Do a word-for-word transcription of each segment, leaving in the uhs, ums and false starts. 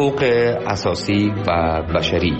حقوق اساسی و بشری.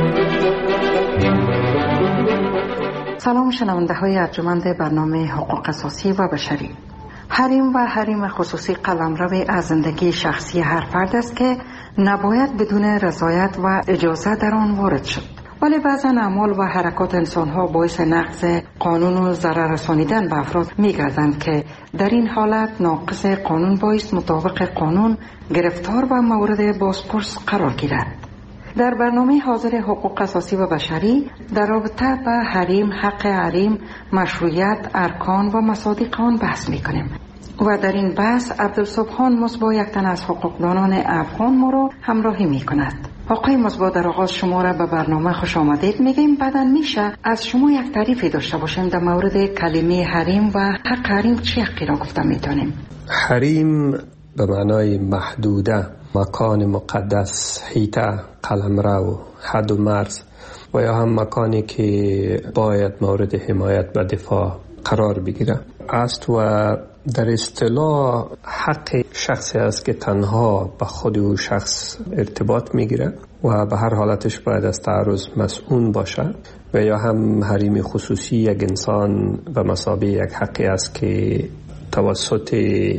سلام شنونده های ارجمند برنامه حقوق اساسی و بشری. حریم و حریم خصوصی قلمرو از زندگی شخصی هر فرد است که نباید بدون رضایت و اجازه در آن وارد شد. ولی بعضا اعمال و حرکات انسان‌ها باعث نقض قانون و ضرر رسانیدن به افراد می‌گردند که در این حالت ناقض قانون باعث مطابق قانون گرفتار و مورد بازپرس قرار گیرد. در برنامه حاضر حقوق اساسی و بشری در رابطه با حریم، حق حریم، مشروعیت، ارکان و مصادیق آن بحث می‌کنیم. و در این بحث عبدالصبحان مصباح یک تن از حقوقدانان افغان ما رو همراهی می‌کند. آقای مصباح، در آغاز شما را به برنامه خوش آمدید میگیم. بعداً میشه از شما یک تعریفی داشته باشیم در مورد کلمه حریم و حق حریم چه حقی را گفته میتونیم؟ حریم به معنای محدوده، مکان مقدس، حیطه، قلمرو، حد و مرز و یا هم مکانی که باید مورد حمایت و دفاع قرار بگیره است و در اصطلاح حق شخصی است که تنها به خود او شخص ارتباط میگیره و به هر حالتش باید از تعرض مسئول باشه. و یا هم حریم خصوصی یک انسان به مثابه یک حقی است که توسط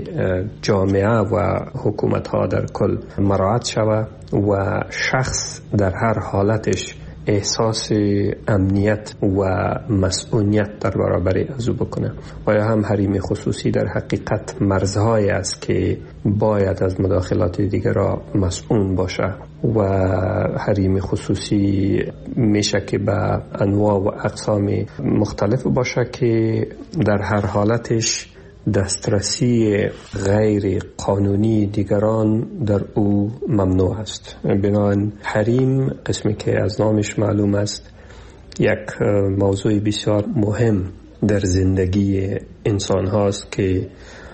جامعه و حکومت ها در کل مراعات شود و شخص در هر حالتش احساس امنیت و مسئولیت در برابر از او بکنه. و یا هم حریم خصوصی در حقیقت مرزهای است که باید از مداخلات دیگر را مسئول باشه و حریم خصوصی میشه که به انواع و اقسام مختلف باشه که در هر حالتش دسترسی غیر قانونی دیگران در او ممنوع است. بنابراین حریم، قسمی که از نامش معلوم است، یک موضوع بسیار مهم در زندگی انسان هاست که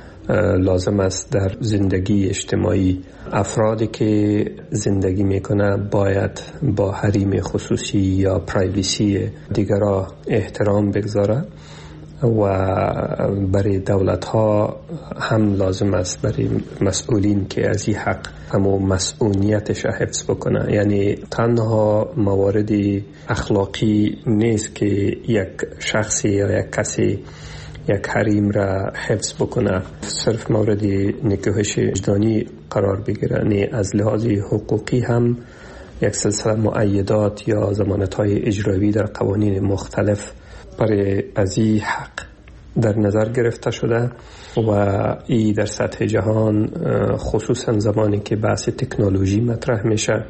لازم است در زندگی اجتماعی افرادی که زندگی میکنه باید با حریم خصوصی یا پرایوسی دیگران احترام بگذاره و برای دولت ها هم لازم است برای مسئولین که از این حق همو مسئولیتش حفظ بکنه. یعنی تنها موارد اخلاقی نیست که یک شخصی یا یک کسی یک حریم را حفظ بکنه، صرف مورد نکوهش وجدانی قرار بگیره. یعنی از لحاظ حقوقی هم یک سلسله مؤیدات یا ضمانت‌های اجرایی در قوانین مختلف برای از این حق در نظر گرفته شده و ای در سطح جهان، خصوصا زمانی که بحث تکنولوژی مطرح میشه،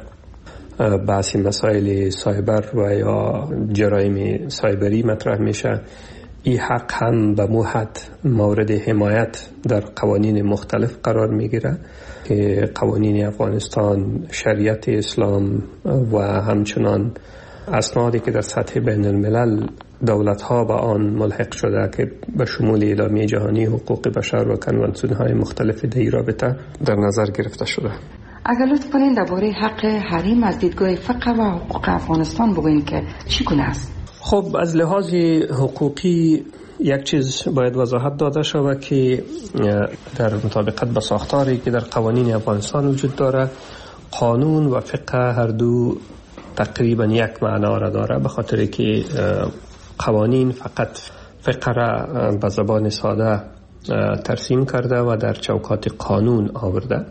بحث مسائل سایبر و یا جرایم سایبری مطرح میشه، این حق هم به موحد مورد حمایت در قوانین مختلف قرار میگیره که قوانین افغانستان، شریعت اسلام و همچنان اسنادی که در سطح بین الملل دولت ها با آن ملحق شده که به شمول اعلامیه جهانی حقوق بشر و کنوانسیون های مختلف در این رابطه در نظر گرفته شده. اگر لطف کنین درباره حق حریم از دیدگاه فقه و حقوق افغانستان بگوین که چگونه است؟ خب از لحاظ حقوقی یک چیز باید وضاحت داده شود که در مطابقت با ساختاری که در قوانین افغانستان وجود داره، قانون و فقه هر دو تقریبا یک معنا را داره، به خاطر که قوانین فقط فقه را به زبان ساده ترسیم کرده و در چوکات قانون آورده،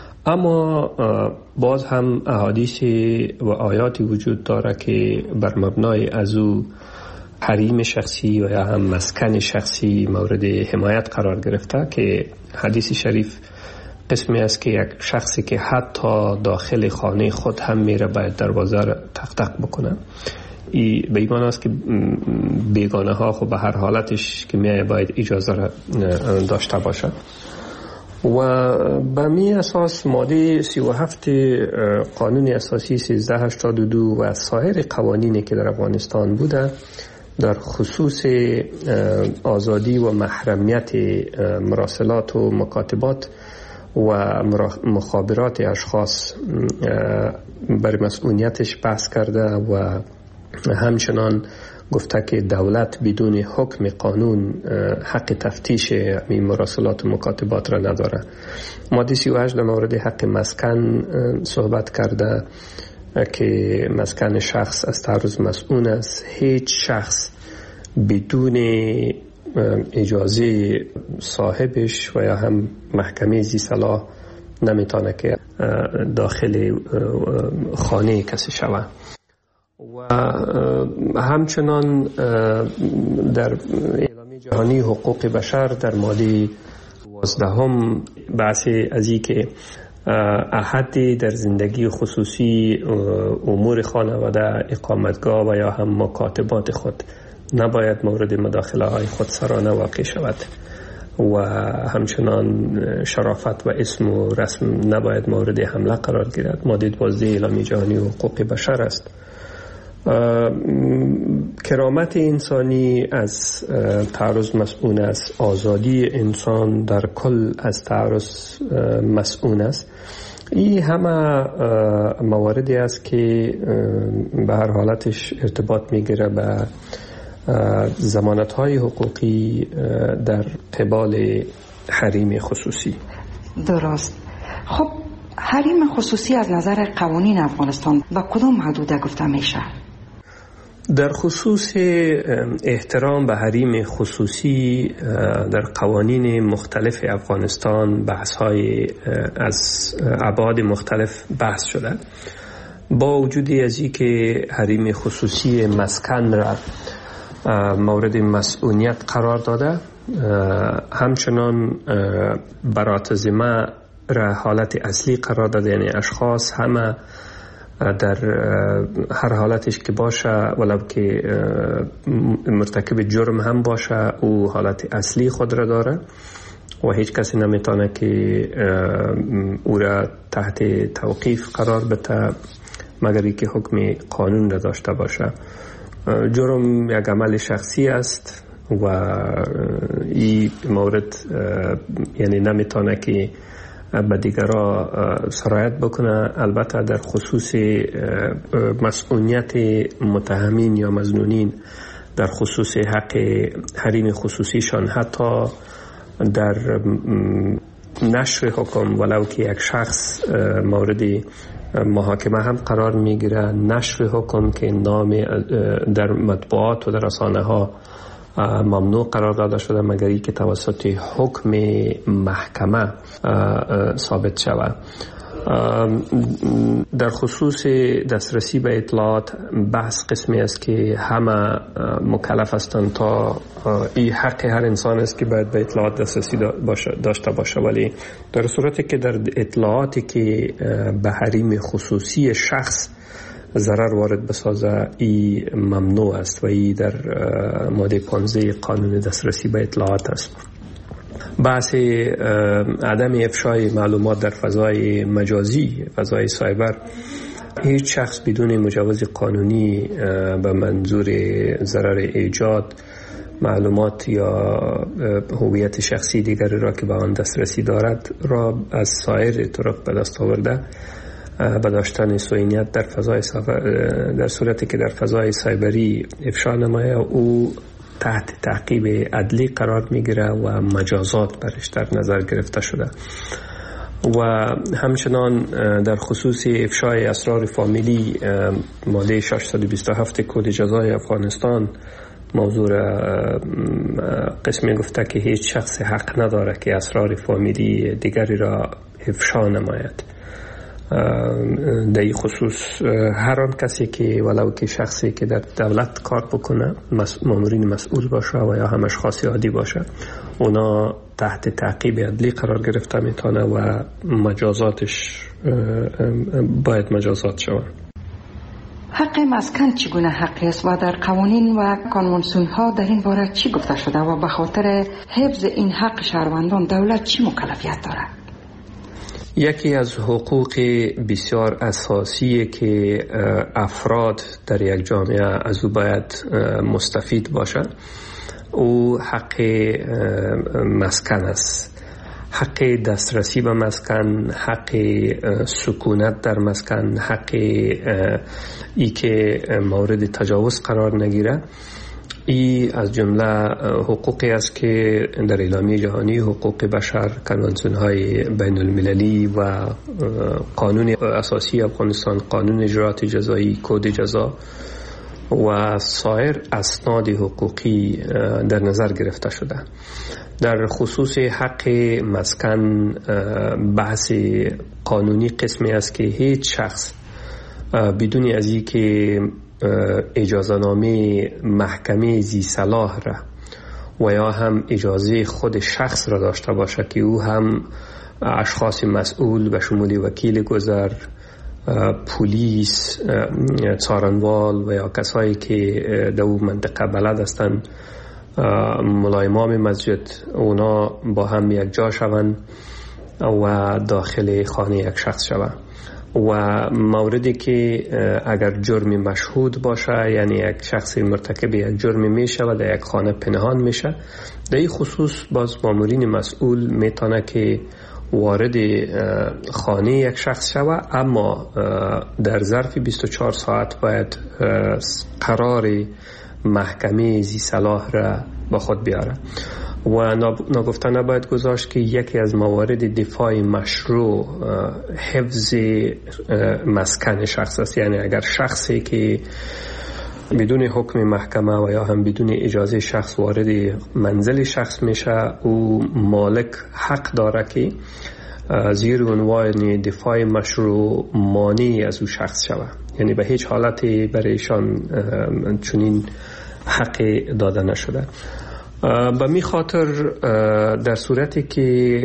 اما باز هم احادیث و آیاتی وجود داره که بر مبنای از او حریم شخصی و یا هم مسکن شخصی مورد حمایت قرار گرفته که حدیث شریف قسمی است که یک شخصی که حتی داخل خانه خود هم میره باید دروازه را تق تق بکنه. ای به این معنی است که بیگانه ها خب به هر حالتش که میایه باید اجازه را داشته باشد. و به می اساس ماده سی و هفت قانون اساسی سیزده هشتاد و دو و سایر قوانینی که در افغانستان بوده در خصوص آزادی و محرمیت مراسلات و مکاتبات و مخابرات اشخاص بر مسئولیتش بحث کرده و همچنان گفته که دولت بدون حکم قانون حق تفتیش این مراسلات و مکاتبات را نداره. ماده سی و هشت در مورد حق مسکن صحبت کرده که مسکن شخص از تعرض مسئول است. هیچ شخص بدون اجازه صاحبش و یا هم محکمه ذی صلاح نمیتونه که داخل خانه کسی شود. و همچنان در اعلامیه جهانی حقوق بشر در ماده دوازدهم بحث از این که احد در زندگی خصوصی امور خانواده، اقامتگاه و یا هم مکاتبات خود نباید مورد مداخله های خود سرانه واقع شود و همچنان شرافت و اسم و رسم نباید مورد حمله قرار گیرد. ماده دوازده اعلامیه جهانی حقوق بشر است. کرامت انسانی از تعرض مسئول است. آزادی انسان در کل از تعرض مسئول است. این همه مواردی است که به هر حالتش ارتباط میگیره به ضمانت‌های حقوقی در قبال حریم خصوصی. درست. خب حریم خصوصی از نظر قوانین افغانستان با کدام حدود گفته میشه؟ در خصوص احترام به حریم خصوصی در قوانین مختلف افغانستان بحث‌های از ابعاد مختلف بحث شده. با وجود از این که حریم خصوصی مسکن را مورد مسئولیت قرار داده، همچنان براتزمه را حالت اصلی قرار داده، یعنی اشخاص همه در هر حالتش که باشه ولو که مرتکب جرم هم باشه او حالت اصلی خود را داره و هیچ کسی نمیتونه که او را تحت توقیف قرار بده مگر که حکم قانون را داشته باشه. جرم یک عمل شخصی است و این مورد یعنی نمیتونه که به دیگرها سرایت بکنه. البته در خصوص مسئولیت متهمین یا مظنونین در خصوص حق حریم خصوصیشان، حتی در نشر حکم ولو که یک شخص مورد محاکمه هم قرار میگیره، نشر حکم که نام در مطبوعات و در رسانه ها ممنوع قرار داده شده مگر که توسط حکم محکمه ثابت شود. در خصوص دسترسی به اطلاعات بحث قسمی است که همه مکلف هستند تا این حق هر انسان است که باید به اطلاعات دسترسی داشته باشه، ولی در صورتی که در اطلاعاتی که به حریم خصوصی شخص ضرر وارد بسازه ای ممنوع است و ای در ماده پانزده قانون دسترسی به اطلاعات است. بحث عدم افشای معلومات در فضای مجازی، فضای سایبر، هیچ شخص بدون مجوز قانونی به منظور ضرر ایجاد معلومات یا هویت شخصی دیگری را که به آن دسترسی دارد را از سایر طرق به دست آورده به داشتن سوینیت در فضای در صورتی که در فضای سایبری افشا نمایه او تحت تعقیب عدلی قرار میگیره و مجازات برش در نظر گرفته شده. و همچنان در خصوص افشای اسرار فامیلی ماده ششصد و بیست و هفت کد جزای افغانستان موضوع قسمی گفته که هیچ شخص حق نداره که اسرار فامیلی دیگری را افشا نماید. در این خصوص هر آن کسی که ولو که شخصی که در دولت کار بکنه، مامورین مسئول باشه و یا هم اشخاص عادی باشه، اونا تحت تعقیب عدلی قرار گرفته میتونه و مجازاتش باید مجازات شود. حق مسکن چگونه حقی است و در قوانین و کنوانسیون ها در این باره چی گفته شده و به خاطر حفظ این حق شهروندان دولت چی مکلفیت دارد؟ یکی از حقوق بسیار اساسی که افراد در یک جامعه از او باید مستفید باشند او حق مسکن است. حق دسترسی به مسکن، حق سکونت در مسکن، حق ای که مورد تجاوز قرار نگیره این از جمله حقوقی است که در اعلامیه جهانی حقوق بشر، کنوانسیون های بین المللی و قانون اساسی افغانستان، قانون اجرات جزایی، کد جزا و سایر اسناد حقوقی در نظر گرفته شده. در خصوص حق مسکن بحث قانونی قسمی است که هیچ شخص بدون از این که اجازه نامه محکمه ذی صلاح را و یا هم اجازه خود شخص را داشته باشه که او هم اشخاص مسئول به شمول وکیل گذر، پلیس، څارنوال و یا کسایی که در اون منطقه بلد هستند، ملا امام مسجد، اونا با هم یک جا شوند و داخل خانه یک شخص شوند. و موردی که اگر جرم مشهود باشه، یعنی یک شخص مرتکب یک جرم میشه و در یک خانه پنهان میشه، در این خصوص باز مامورین مسئول میتونه که وارد خانه یک شخص شوه، اما در ظرف بیست و چهار ساعت باید قرار محکمه ذی صلاح را با خود بیاره. و ناگفته نباید گذاشت که یکی از موارد دفاع مشروع حفظ مسکن شخص است. یعنی اگر شخصی که بدون حکم محکمه و یا هم بدون اجازه شخص وارد منزل شخص میشه، او مالک حق داره که زیر عنوان دفاع مشروع مانع از او شخص شود. یعنی به هیچ حالتی برایشان چنین حق داده نشده. به می خاطر در صورتی که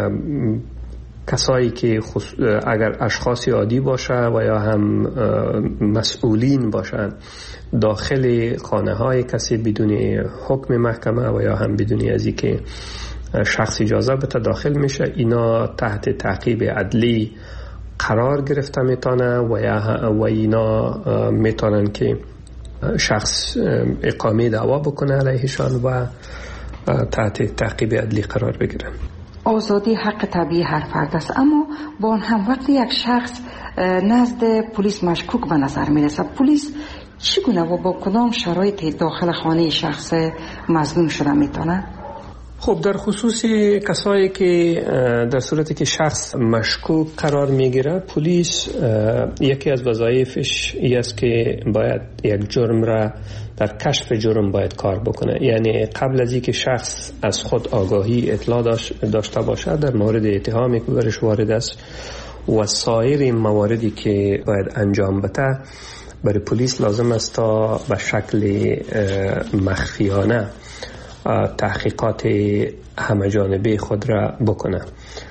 کسایی که اگر اشخاص عادی باشه و یا هم مسئولین باشند داخل خانه های کسی بدون حکم محکمه و یا هم بدون از اینکه شخص اجازه بده داخل میشه، اینا تحت تعقیب عدلی قرار گرفته میتونه و یا و اینا میتونن که شخص اقامه دعوا بکنه علیهشان و تحت تعقیب عدلی قرار بگیرن. آزادی حق طبیعی هر فرد است، اما با آن هم وقتی یک شخص نزد پلیس مشکوک به نظر میرسه، پلیس چگونه و با کدام شرایط داخل خانه شخص مظنون شده میتونه؟ خب در خصوص کسایی که در صورتی که شخص مشکوک قرار میگیره، پلیس یکی از وظایفش این است که باید یک جرم را در کشف جرم باید کار بکنه. یعنی قبل از اینکه شخص از خود آگاهی اطلاع داشته باشه در مورد اتهامی که برش وارد است و سایر مواردی که باید انجام بده، برای پلیس لازم است تا به شکل مخفیانه تحقیقات همه جانبه خود را بکنه.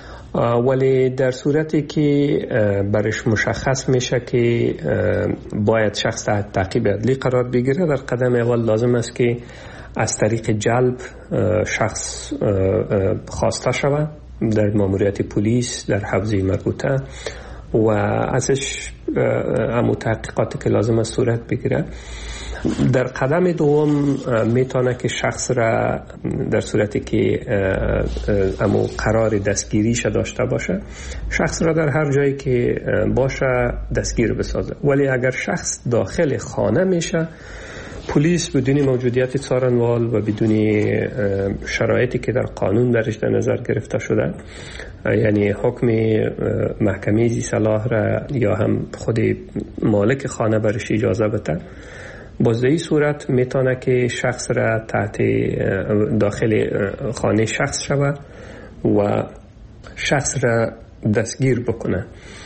ولی در صورتی که برش مشخص میشه که باید شخص تحت تعقیب عدلی قرار بگیره، در قدم اول لازم است که از طریق جلب شخص خواسته شود در ماموریت پلیس در حوزه مربوطه و ازش همون تحقیقاتی که لازم است صورت بگیره. در قدم دوم میتونه که شخص را در صورتی که امو قرار دستگیریش داشته باشه، شخص را در هر جایی که باشه دستگیر بسازه. ولی اگر شخص داخل خانه میشه، پلیس بدون موجودیت څارنوال و بدون شرایطی که در قانون درش در نظر گرفته شده، یعنی حکم محکمه ذی صلاح را یا هم خود مالک خانه برش اجازه بده، باز در این صورت میتونه که شخص را تحت داخل خانه شخص شود و شخص را دستگیر بکنه.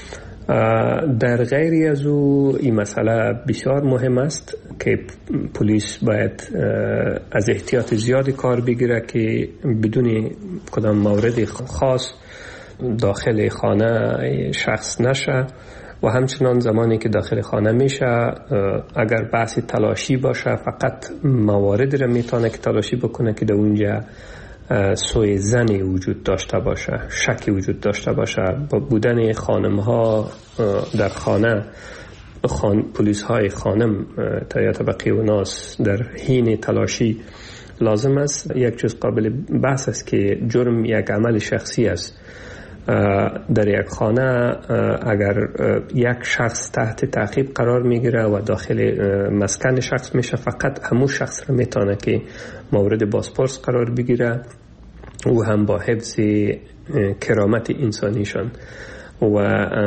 در غیری از او این مسئله بسیار مهم است که پلیس باید از احتیاط زیادی کار بگیره که بدون کدام مورد خاص داخل خانه شخص نشه و همچنان زمانی که داخل خانه میشه اگر بحث تلاشی باشه فقط موارد را میتونه که تلاشی بکنه که در اونجا سوء ظنی وجود داشته باشه، شکی وجود داشته باشه. با بودن خانم ها در خانه خان... پلیس های خانم تا طبقه و ناس در حین تلاشی لازم است. یک چیز قابل بحث است که جرم یک عمل شخصی است در یک خانه اگر یک شخص تحت تعقیب قرار میگیره و داخل مسکن شخص میشه، فقط همون شخص را میتونه که مورد بازپرس قرار بگیره و هم با حفظ کرامت انسانیشان و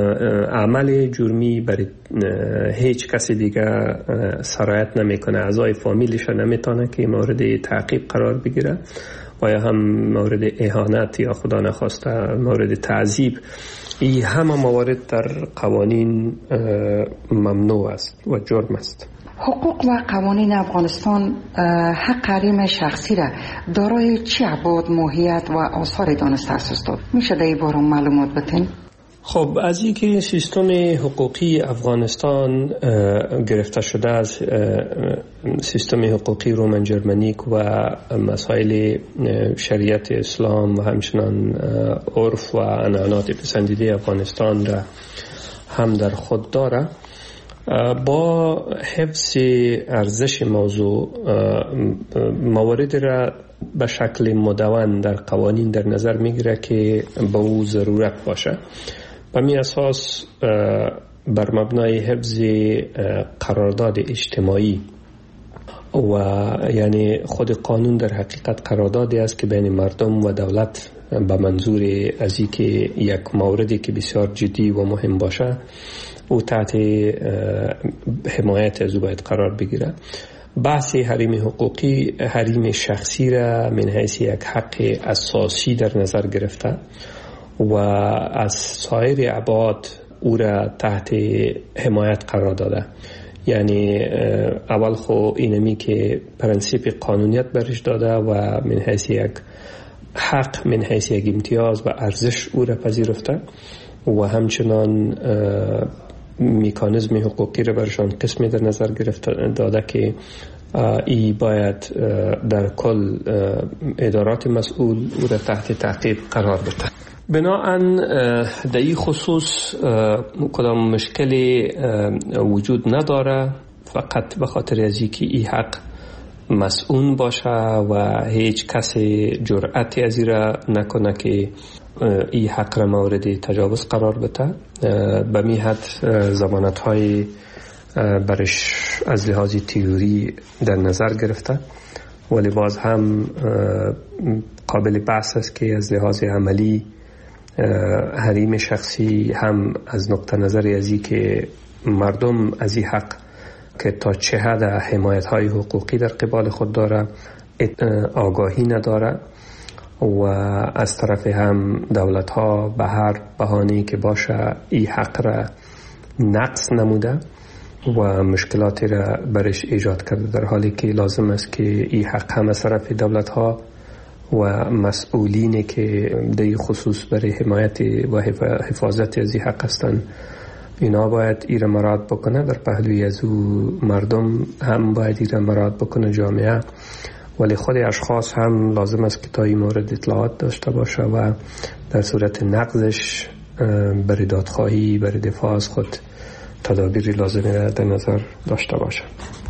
عمل جرمی برای هیچ کسی دیگه سرایت نمیکنه. اعضای فامیلش نمیتونه که مورد تعقیب قرار بگیره و یا هم مورد اهانت یا خدا نخواسته مورد تعذیب. این همه موارد در قوانین ممنوع است و جرم است. حقوق و قوانین افغانستان حق حریم شخصی را دارای چی ابعاد، ماهیت و آثار دانسته است؟ میشه در این باره معلومات بدین؟ خب از اینکه سیستم حقوقی افغانستان گرفته شده از سیستم حقوقی رومن جرمنیک و مسائل شریعت اسلام و همچنان عرف و عنعنات پسندیده افغانستان را هم در خود داره، با حفظ ارزش موضوع موارد را به شکل مدون در قوانین در نظر میگیره که به او ضرورت باشه. به می اساس بر مبنای حفظ قرارداد اجتماعی و یعنی خود قانون در حقیقت قراردادی است که بین مردم و دولت به منظور از اینکه یک موردی که بسیار جدی و مهم باشه او تحت حمایت از او باید قرار بگیره. بحث حریم حقوقی حریم شخصی را من حیث یک حق اساسی در نظر گرفته و از سایر ابعاد او را تحت حمایت قرار داده. یعنی اول خو اینمی که پرنسیپ قانونیت برش داده و من حیث یک حق، من حیث یک امتیاز و ارزش او را پذیرفته و همچنان میکانیزم حقوقی را برشان قسمی در نظر گرفته داده که ای باید در کل ادارات مسئول او را تحت تعقیب قرار بده. بناهن در این خصوص کدام مشکلی وجود نداره، فقط به خاطر از اینکه این حق مسئول باشه و هیچ کسی جرأتی از این را نکنه که این حق را مورد تجاوز قرار بده. به می حد ضمانت های برش از لحاظ تئوری در نظر گرفته، ولی باز هم قابل بحث است که از لحاظ عملی حریم شخصی هم از نقطه نظر ازی که مردم از این حق که تا چه حد حمایت های حقوقی در قبال خود داره آگاهی نداره و از طرف هم دولت ها به هر بهانه‌ای که باشه این حق را نقص نموده و مشکلاتی را برش ایجاد کرده، در حالی که لازم است که این حق هم از طرف دولت ها و مسئولینی که در خصوص برای حمایت و حفاظت از این حق هستند اینا باید این را مراعات بکنه. در پهلوی از او مردم هم باید این را مراعات بکنه، جامعه، ولی خود اشخاص هم لازم است که تا این مورد اطلاعات داشته باشه و در صورت نقضش برای دادخواهی برای دفاع از خود تدابیری لازمی را در نظر داشته باشه.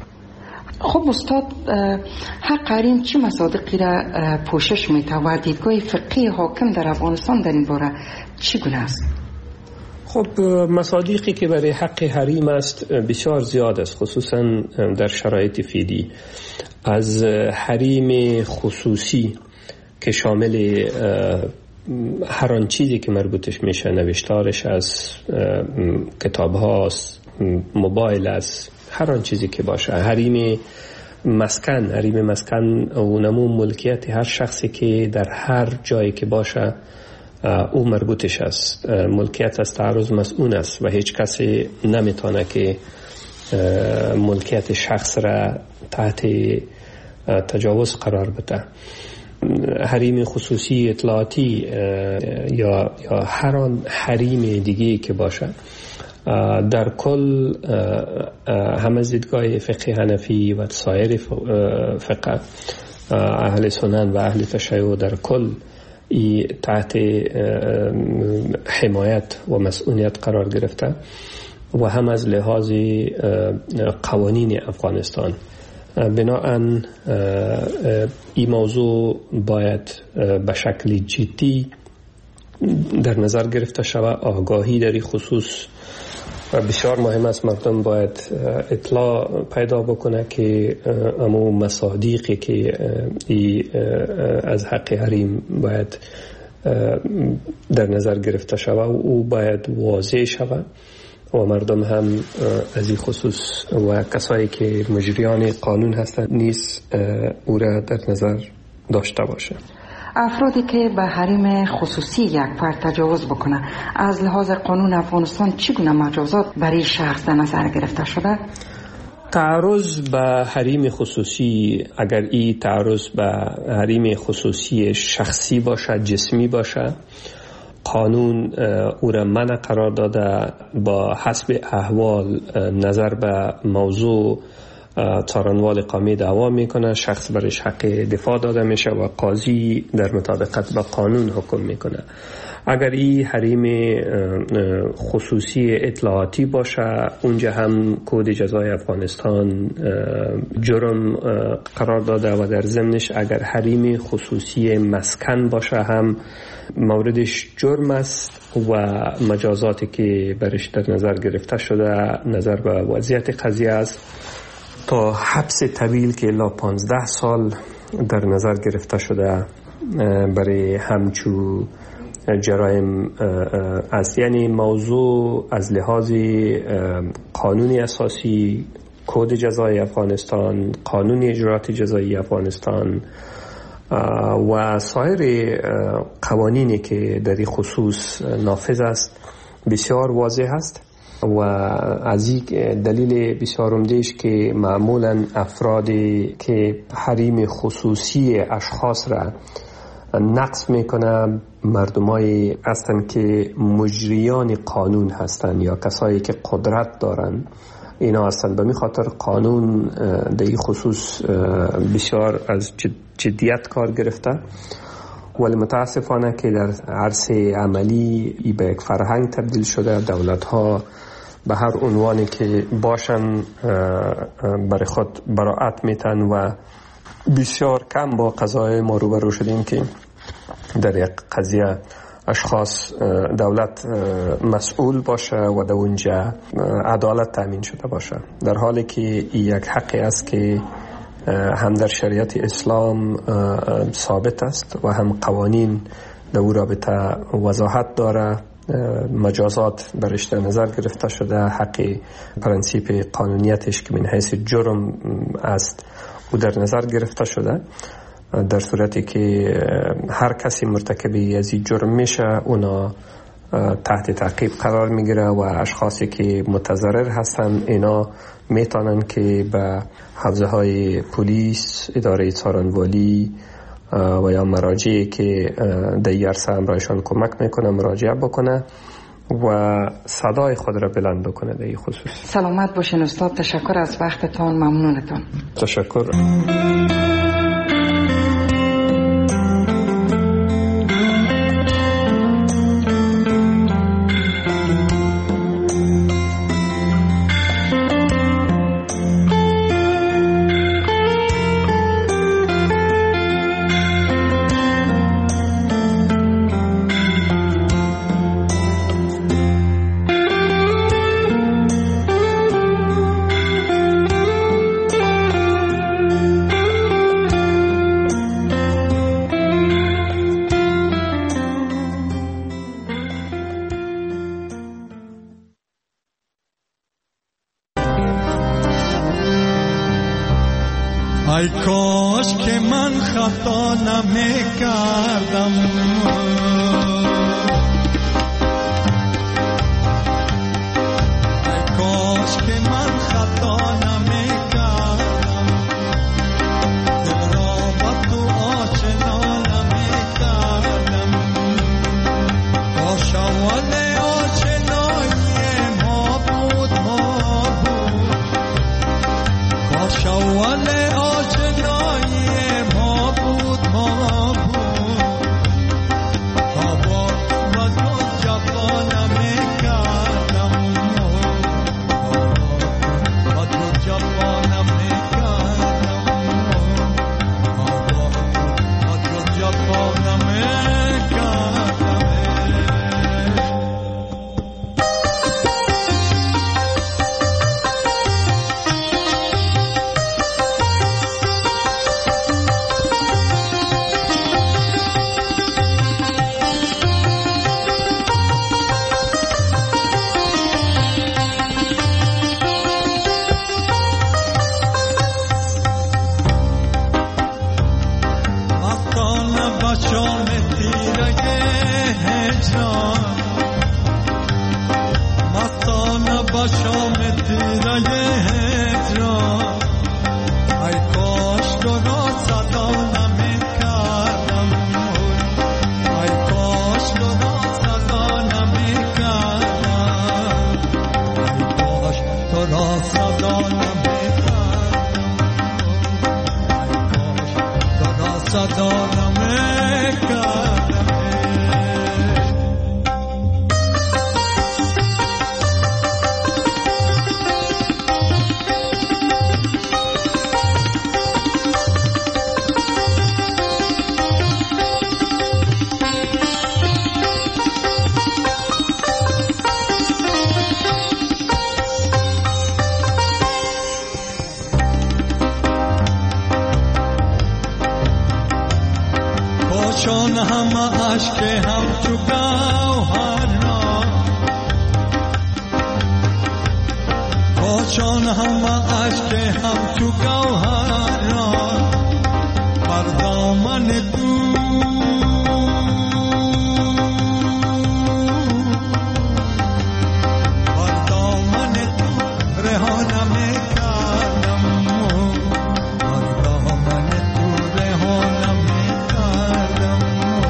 خب استاد، حق حریم چه مصادیقی را پوشش میده و دیدگاه فقهی حاکم در افغانستان در این باره چگونه است؟ خب مصادیقی که برای حق حریم است بسیار زیاد است، خصوصا در شرایط فعلی. از حریم خصوصی که شامل هر آن چیزی که مربوطش میشه، نوشتارش از کتاب هاست، موبایل است، هر آن چیزی که باشه. حریم مسکن، حریم مسکن اونمو ملکیت هر شخصی که در هر جایی که باشه او مربوطش است. ملکیت از تعرض مسئول است و هیچ کسی نمیتونه که ملکیت شخص را تحت تجاوز قرار بده. حریم خصوصی اطلاعاتی یا یا هر آن حریم دیگه که باشه، در کل هم از دیدگاه فقه حنفی و سایر فقه اهل سنن و اهل تشیع در کل ای تحت حمایت و مسئولیت قرار گرفته و هم از لحاظ قوانین افغانستان. بناهن این موضوع باید به شکل جدی در نظر گرفته شود. آگاهی در این خصوص بسیار مهم است. مردم باید اطلاع پیدا بکنه که امو مصادیقی که ای از حق حریم باید در نظر گرفته شود و او باید واضح شود و مردم هم از این خصوص و کسایی که مجریان قانون هستند نیز او را در نظر داشته باشه. افرادی که به حریم خصوصی یک فرد تجاوز بکنه از لحاظ قانون افغانستان چگونه مجازات برای شخص در نظر گرفته شده؟ تعرض به حریم خصوصی، اگر این تعرض به حریم خصوصی شخصی باشه، جسمی باشه، قانون او را منع قرار داده. با حسب احوال نظر به موضوع څارنوال قومی دعوا میکنه، شخص برش حق دفاع داده میشه و قاضی در مطابقت با قانون حکم میکنه. اگر این حریم خصوصی اطلاعاتی باشه، اونجا هم کد جزای افغانستان جرم قرار داده و در ضمنش اگر حریم خصوصی مسکن باشه هم موردش جرم است و مجازاتی که برش در نظر گرفته شده نظر به وضعیت قضیه است تا حبس طویل که الا پانزده سال در نظر گرفته شده برای همچو جرایم است. یعنی موضوع از لحاظ قانون اساسی، کد جزای افغانستان، قانون اجرات جزایی افغانستان و سایر قوانینی که در این خصوص نافذ است بسیار واضح است و از این دلیل بسیار عمده‌اش که معمولا افرادی که حریم خصوصی اشخاص را نقض میکنه مردمایی هستند که مجریان قانون هستند یا کسایی که قدرت دارن اینا هستند. به می خاطر قانون در این خصوص بسیار از جدیت کار گرفته، ولی متاسفانه که در عرصه عملی ای به یک فرهنگ تبدیل شده. دولت ها به هر عنوانی که باشن برای خود براعت میتن و بسیار کم با قضای ما روبرو شدیم که در یک قضیه اشخاص دولت مسئول باشه و در اونجا عدالت تامین شده باشه، در حالی که یک حقی است که هم در شریعت اسلام ثابت است و هم قوانین در او رابطه وضاحت داره. مجازات برش در نظر گرفته شده، حق پرنسیپ قانونیتش که من حیث جرم است او در نظر گرفته شده. در صورتی که هر کسی مرتکب از این جرم میشه اونا تحت تعقیب قرار میگیره و اشخاصی که متضرر هستن اینا میتونن که به حوزه های پلیس، اداره څارنوالی و یا مراجعی که در این عرصه همراهشان کمک میکنه مراجعه بکنه و صدای خود را بلند بکنه در این خصوص. سلامت باشین استاد، تشکر از وقتتان، ممنونتان. تشکر. ای کاش که من خطا نمی کردم، ای کاش که من خطا نمی کردم، دل را با تو آشنا نمی کردم. کاش اول آشنایی ما بود ما بود، کاش اول هجران مستانه با شام تیره هجران ای کاش تو را صدا نمیکردم ای کاش تو را صدا نمیکردم ای کاش تو را صدا نمیکردم ای کاش تو را صدا نمیکردم. چون همه عشق هم چو گوهر را چون همه عشق هم چو گوهر را بر دامن تو بر دامن تو رها نمی‌کردم بر دامن تو رها نمی‌کردم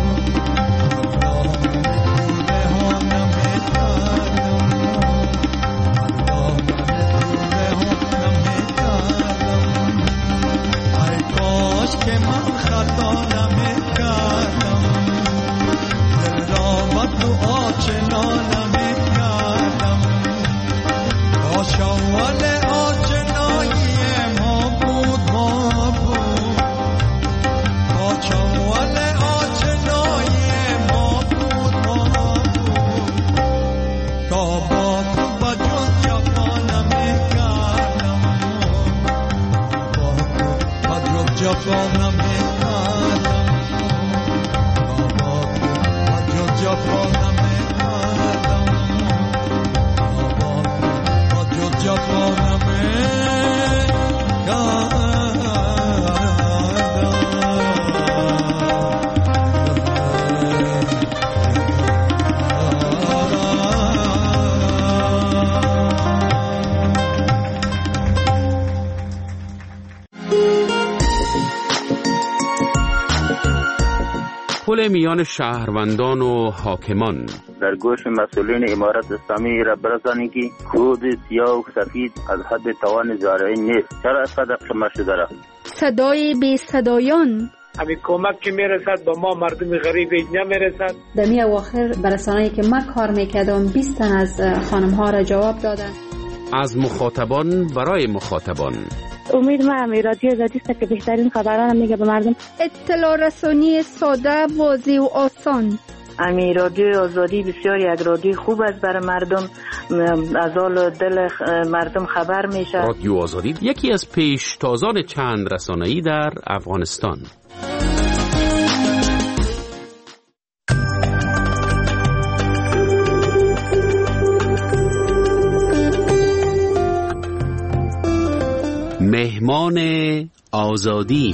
که من خطا نمی‌کردم دل را با تو آشنا نمی‌کردم کاش اول آشنایی ما بود ما بود کاش اول آشنایی ما بود ما بود تا با تو با جز جفا نمی‌کردم با تو با جز جفا نمی‌کردم جفا نمی‌کردم با جز جفا پل میان شهروندان و حاکمان. در گوش مسئولین امارت اسلامی را برسانید که کود سیاه و سفید از حد توان زارعی نیست. چرا از قدر شما شده را؟ صدای بی صدایان همین کمک که میرسد به ما مردم غریب نمیرسد. در می اواخر برسانه‌ای که من کار میکردم بیست تن از خانم ها را جواب دادن. از مخاطبان برای مخاطبان. امید ما هم رادیو آزادی است که بهترین خبران میگه به مردم. اطلاع رسانی ساده، واضح و آسان. امی رادیو آزادی بسیار یک رادیو خوب است برای مردم، از حال دل مردم خبر میشه. رادیو آزادی یکی از پیشتازان چند رسانه‌ای در افغانستان. مهمان آزادی.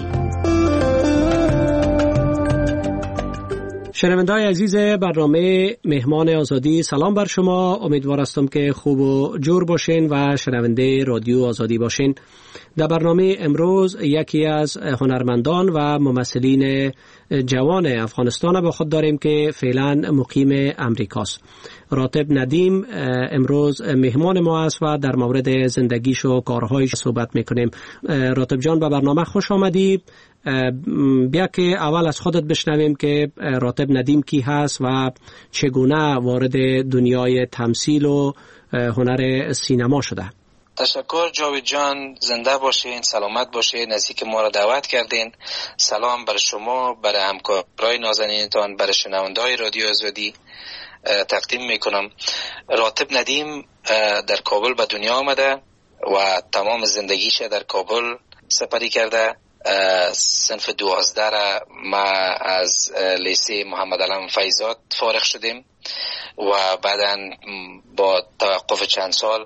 شنونده‌های عزیز برنامه مهمان آزادی، سلام بر شما. امیدوار هستم که خوب و جور باشین و شنونده رادیو آزادی باشین. در برنامه امروز یکی از هنرمندان و ممثلین جوان افغانستان با خود داریم که فعلا مقیم امریکاست. راتب ندیم امروز مهمان ما است و در مورد زندگیش و کارهایش صحبت میکنیم. راتب جان به برنامه خوش آمدی. بیا که اول از خودت بشنویم که راتب ندیم کی هست و چگونه وارد دنیای تمثیل و هنر سینما شده. تشکر جاوید جان، زنده باشین، سلامت باشین، نزدیک ما را دعوت کردین. سلام بر شما، بر همکارای نازنینتان، بر شنونده‌های رادیو آزادی تقدیم میکنم. راتب ندیم در کابل به دنیا آمده و تمام زندگیش در کابل سپری کرده. صنف دوازده را ما از لیسه محمد علم فیضات فارغ شدیم و بعداً با توقف چند سال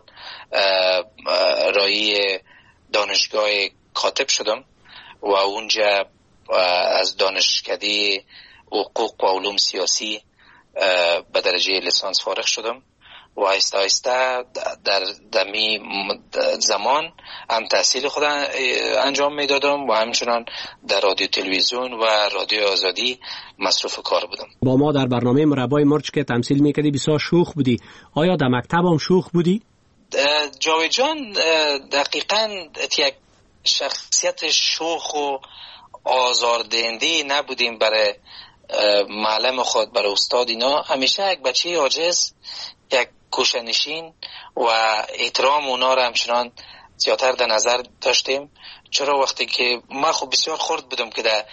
رای دانشگاه کاتب شدم و اونجا از دانشکده حقوق و علوم سیاسی به درجه لیسانس فارغ شدم و آهسته آهسته در دمی زمان هم تحصیل خود انجام میدادم و همچنان در رادیو تلویزیون و رادیو آزادی مصروف کار بودم. با ما در برنامه مربای مرچ که تمثیل میکردی بسیار شوخ بودی. آیا در مکتب هم شوخ بودی؟ جاوید جان دقیقاً یک شخصیت شوخ و آزاردهنده نبودیم برای معلم خود، برای استاد. اینا همیشه یک بچه عاجز، یک کوشنشین و احترام اونا را همچنان زیادتر در نظر داشتیم. چرا وقتی که من خب بسیار خرد بودم که در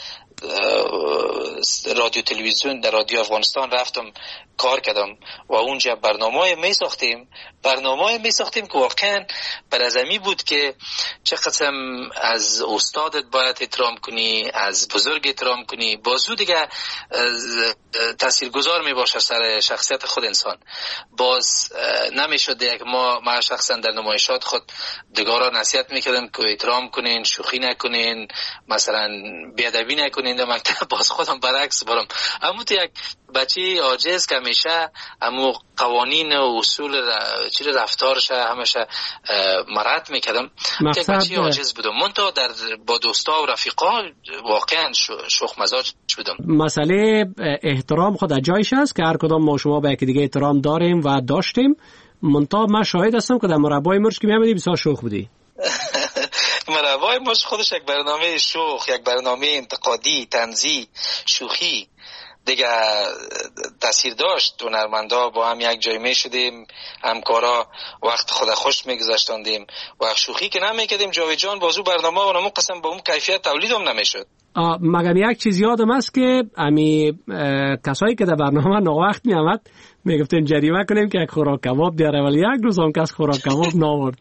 رادیو تلویزیون در رادیو افغانستان رفتم کار کردم و اونجا برنامه می ساختیم برنامه می ساختیم که واقعا بر از امی بود که چه قسم از استادت باید احترام کنی، از بزرگ احترام کنی، بازو دیگه تاثیرگذار می باشه سر شخصیت خود انسان. باز نمی شده یک ما ما شخصا در نمایشات خود دیگران نصیحت میکردم که احترام کنین، شوخی نکنین، مثلا بیادبی نکنین در مکتب. باز خودم برعکس برم. اما تو یک بچه عاجز که همیشه امو قوانین و اصول چیز رفتارش همیشه مرد میکردم. یک بچه عاجز بودم. من تا در با دوستا و رفیقا واقعا شوخ مزاج بودم. مسئله احترام خود جایش است که هر کدام ما شما به یکی دیگه احترام داریم و داشتیم. منتها من شاهد هستم که در مربای مرچ که میامدی بسیار شوخ بودی. مربای مرچ خودش یک برنامه شوخ، یک برنامه انتقادی، طنزی، شوخی دیگه تاثیر داشت. هنرمندا با هم یک جای می شدیم، همکارا وقت خود خوش میگذاشتندیم و شوخی که نمیکردیم. جاوید جان بازو برنامه و نمون قسم با اون کیفیت تولید هم نمیشد. مگم یک چیز یادم است که امی کسایی که در برنامه ناوقت می آمد میگفتیم جریمه کنیم که یک خوراک کباب دیاره، ولی یک روز هم کس خوراک کباب ناورد.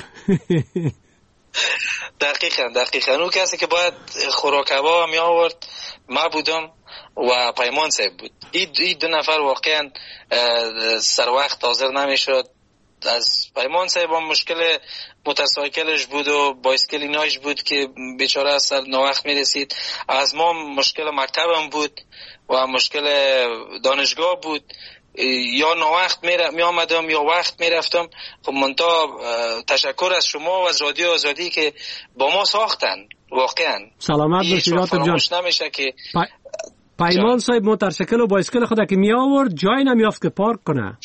دقیقاً دقیقاً اون کسی که باید خوراک کباب می آورد ما بودم و پیمان صاحب بود. این دو نفر واقعا سر وقت حاضر نمیشد. از پیمان صاحب هم مشکل موتورسایکلش بود و بایسکل ایناش بود که بیچاره سر ناوقت میرسید. از ما مشکل مکتبم بود و مشکل دانشگاه بود. یا ناوقت می آمدم یا وقت می رفتم. خب منتها تشکر از شما و از رادیو آزادی که با ما ساختن. واقعا سلامت باشید جان. نمیشه که پیمان صاحب موتورسیکل و بایسکل خود که می آورد جای نمیافت که پارک کنه.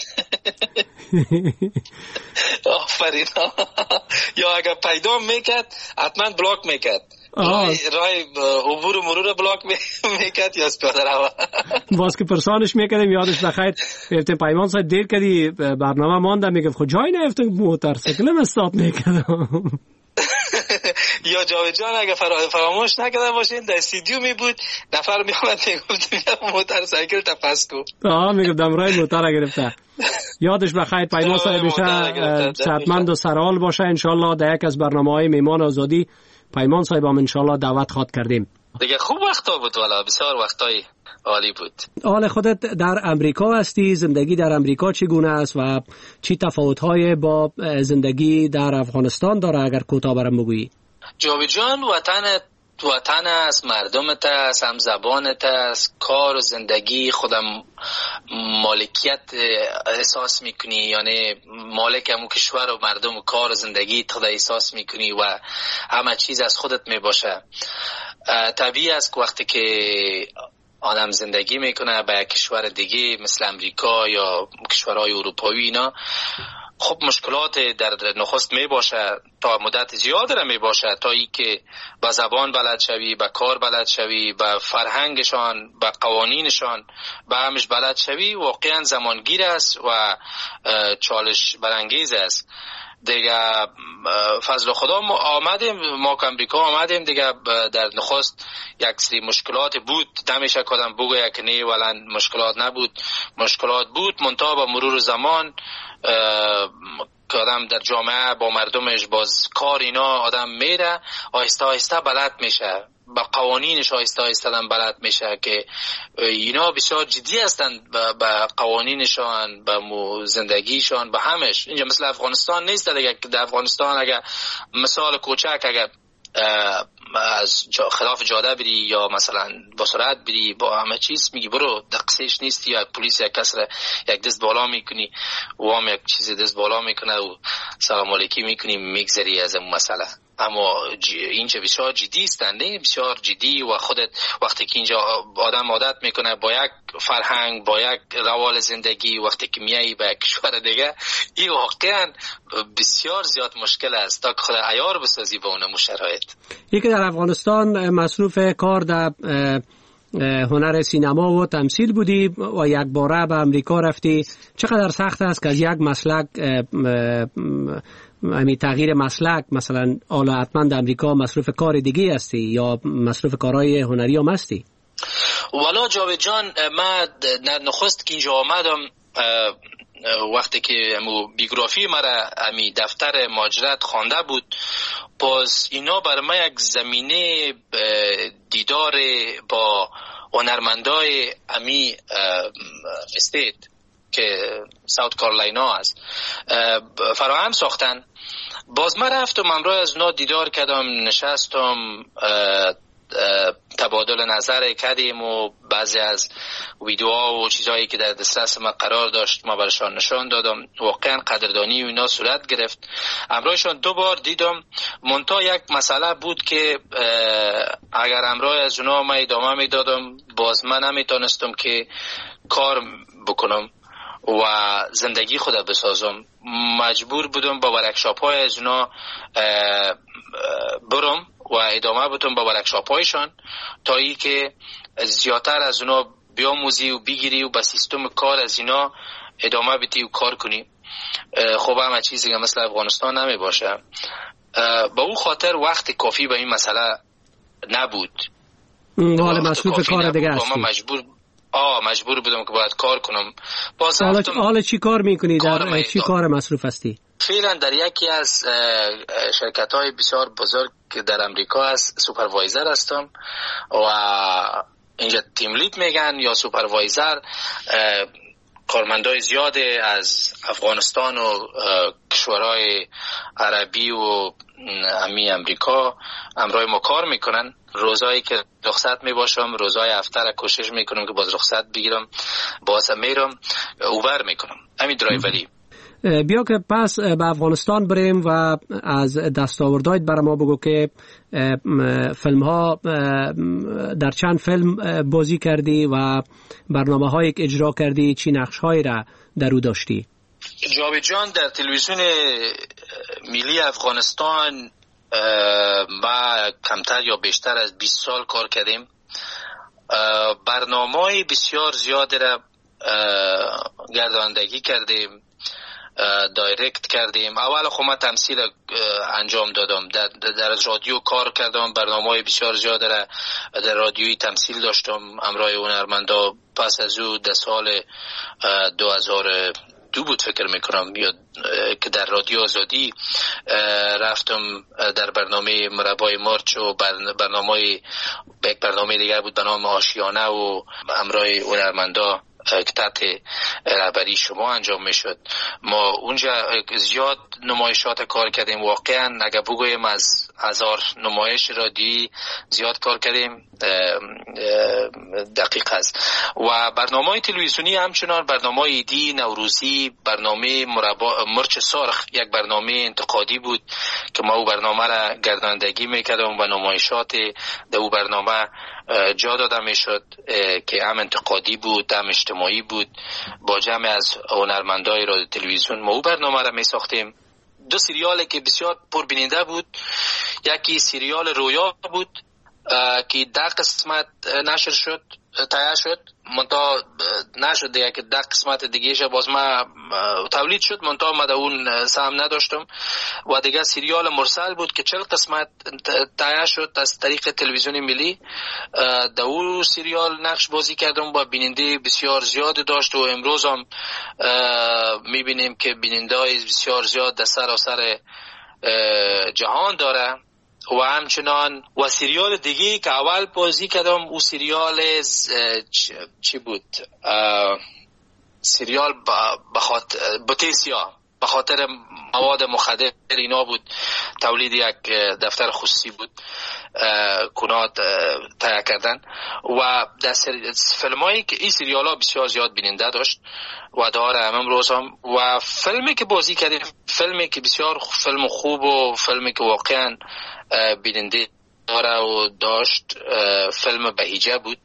آفرین. یا اگر پیدا میکرد حتما بلاک میکرد. رای رای عبور و مرور بلاک میکرد یا پیاده رو. باز که پرسانش میکردیم یادش بخیر گفتم پیمان صاحب دیر کردی برنامه ماندم، میگفت خب جای نیفتم موتورسیکلم استاپ میکردم. یا جاوید جان اگه فراموش نکرده باشین در استودیو می بود نفر می آمد میگفت موتورسیکل تپس کو. آه میگفتم رای موتور گرفته. یادش بخیر پیمان صاحب بشه صحتمند و سرحال باشه انشالله. در یک از برنامه‌های میهمان آزادی پیمان صاحب هم انشالله دعوت خواد کردیم. دیگه خوب وقتا بود، والا بسیار وقتای عالی بود. حال خودت در امریکا هستی، زندگی در امریکا چگونه است و چی تفاوت‌های با زندگی در افغانستان داره اگر کوتاه برام بگویی؟ جاوید جان وطن وطن است، مردمت است، هم زبانت است، کار و زندگی خودم مالکیت احساس میکنی، یعنی مالک همون کشور و مردم و کار و زندگی خود احساس میکنی و همه چیز از خودت میباشه. طبیعی است که وقتی که آدم زندگی میکنه به کشور دیگه مثل امریکا یا کشورهای اروپایی اینا، خب مشکلات در نخست می باشه، تا مدت زیاد را می باشه تا ای که با زبان بلد شوی، با کار بلد شوی، با فرهنگشان، با قوانینشان با همش بلد شوی. واقعا زمانگیر است و چالش برانگیز است دیگه. فضل خدا ما آمدیم، ما که امریکا آمدیم دیگه، در نخست یک سری مشکلات بود، نمیشه کدام بگوید که نه ولن مشکلات نبود، مشکلات بود. منتها با مرور زمان که آدم در جامعه با مردمش باز کار اینا آدم میره، آهسته آهسته بلد میشه، با قوانینش آهسته آهسته آدم بلد میشه که اینا بسیار جدی هستند با قوانینشان، با زندگیشان، با همش. اینجا مثل افغانستان نیست دیگه. در افغانستان اگه مثال کوچک اگه از جا خلاف جاده بری یا مثلا با سرعت بری با همه چیز میگی برو دقیقش نیستی، یا پلیس یک کس را یک دست بالا میکنی و هم یک چیز دست بالا میکنه و سلام علیکی میکنی میگذری از اون مسئله. اما اینجا بسیار جدی است، نه بسیار جدی، و خودت وقتی که اینجا آدم عادت میکنه با یک فرهنگ با یک روال زندگی، وقتی که میایی به کشور دیگه این واقعا بسیار زیاد مشکل است تا که خود عیار بسازی به اون شرایط. یکی در افغانستان مصروف کار در هنر سینما و تمثیل بودی و یک باره به امریکا رفتی، چقدر سخت است که از یک مسلک امی تغییر مسلک، مثلا حالا حتما در امریکا مصروف کار دیگه هستی یا مصروف کارهای هنری هم هستی؟ والا جاوید جان، من نخست که اینجا آمدم وقتی که امو بیوگرافی مرا امی دفتر مهاجرت خوانده بود، باز اینا بر من یک زمینه دیدار با هنرمندای امی استیت که ساوت کارولاینا است فراهم ساختن. باز من رفتم امروز از اونا دیدار کردم، نشستم تبادل نظر کردیم و بعضی از ویدیوها و چیزهایی که در دسترس من قرار داشت ما برشان نشان دادم. واقعا قدردانی و اینا صورت گرفت. امروزشان دو بار دیدم، منتها یک مسئله بود که اگر امروز از اونا من ادامه میدادم باز من نمیتونستم که کار بکنم و زندگی خود بسازم. مجبور بودم با ورکشاپ های از اونا برم و ادامه بدم با ورکشاپ هایشان تا ای که زیادتر از اونا بیاموزی و بگیری و با سیستم کار از اینا ادامه بدی و کار کنی. خب همه چیزی که مثل افغانستان نمی باشه. با اون خاطر وقت کافی به این مسئله نبود. حال مصروف کار دیگه هستی. مجبور آه مجبور بودم که باید کار کنم. باز حالا حالا چی کار میکنی؟ در چی کار مصروف هستی؟ فعلا در یکی از شرکت های بسیار بزرگ که در امریکا است سوپروایزر هستم و اینجا تیم لید میگن یا سوپروایزر. کارمندای زیاده از افغانستان و کشورهای عربی و امی امریکا امرای ما کار میکنن. روزایی که رخصت میباشم، روزای هفته را کوشش میکنم که باز رخصت بگیرم، باز میرم اوور میکنم همین درایوری. بیا که پس به افغانستان بریم و از دستاوردهایت برای ما بگو که فیلم ها در چند فیلم بازی کردی و برنامه هایی که اجرا کردی، چی نقش هایی را در او داشتی؟ جاوید جان، در تلویزیون ملی افغانستان با کمتر یا بیشتر از بیست سال کار کردیم. برنامه بسیار زیاده را گرداندگی کردیم، دایرکت کردیم. اول خب من تمثیل انجام دادم، در, در رادیو کار کردم، برنامه بسیار زیاد را در رادیویی تمثیل داشتم امرای هنرمندا. پس از او در سال دو هزار و دو بود فکر میکنم یا که در رادیو آزادی رفتم در برنامه مربای مارچ و برنامه یک برنامه دیگر بود به نام آشیانه و امرای هنرمندا که تحت رهبری شما انجام میشد. ما اونجا زیاد نمایشات کار کردیم. واقعا اگر بگویم از هزار نمایش رادیویی زیاد کار کردیم دقیق است. و برنامه تلویزیونی همچنان برنامه ایدی نوروزی، برنامه مربا مرچ سرخ یک برنامه انتقادی بود که ما او برنامه را گرداندگی میکردم و نمایشات در او برنامه جا داده میشد که هم انتقادی بود هم اجتماعی بود. با جمع از هنرمندای رادیو تلویزیون ما او برنامه را می ساختیم. دو سریالی که بسیار پربیننده بود، یکی سریال رویا بود که ده قسمت نشر شد تایید شد، منتها نشد دیگه که ده قسمت دیگهش باز ما تولید شد، منتها ما اون سهم نداشتم. و دیگه سریال مرسل بود که چهل قسمت تایید شد از طریق تلویزیون ملی. در اون سریال نقش بازی کردم و بیننده بسیار زیاد داشت و امروز هم میبینیم که بیننده های بسیار زیاد در سراسر جهان داره. و همچنان و سریال دیگه که اول بازی کردم او سریال چی بود؟ سریال بخاطر بوتسیا به خاطر مواد مخدر اینا بود. تولید یک دفتر خصوصی بود، کنات تهیه کردن و در فیلم هایی که این سریال ها بسیار زیاد بیننده داشت و داره هم امروز هم. و فیلمی که بازی کردیم فیلمی که بسیار فیلم خوب و فیلمی که واقعا بیننده داره و داشت فیلم بهیجه بود.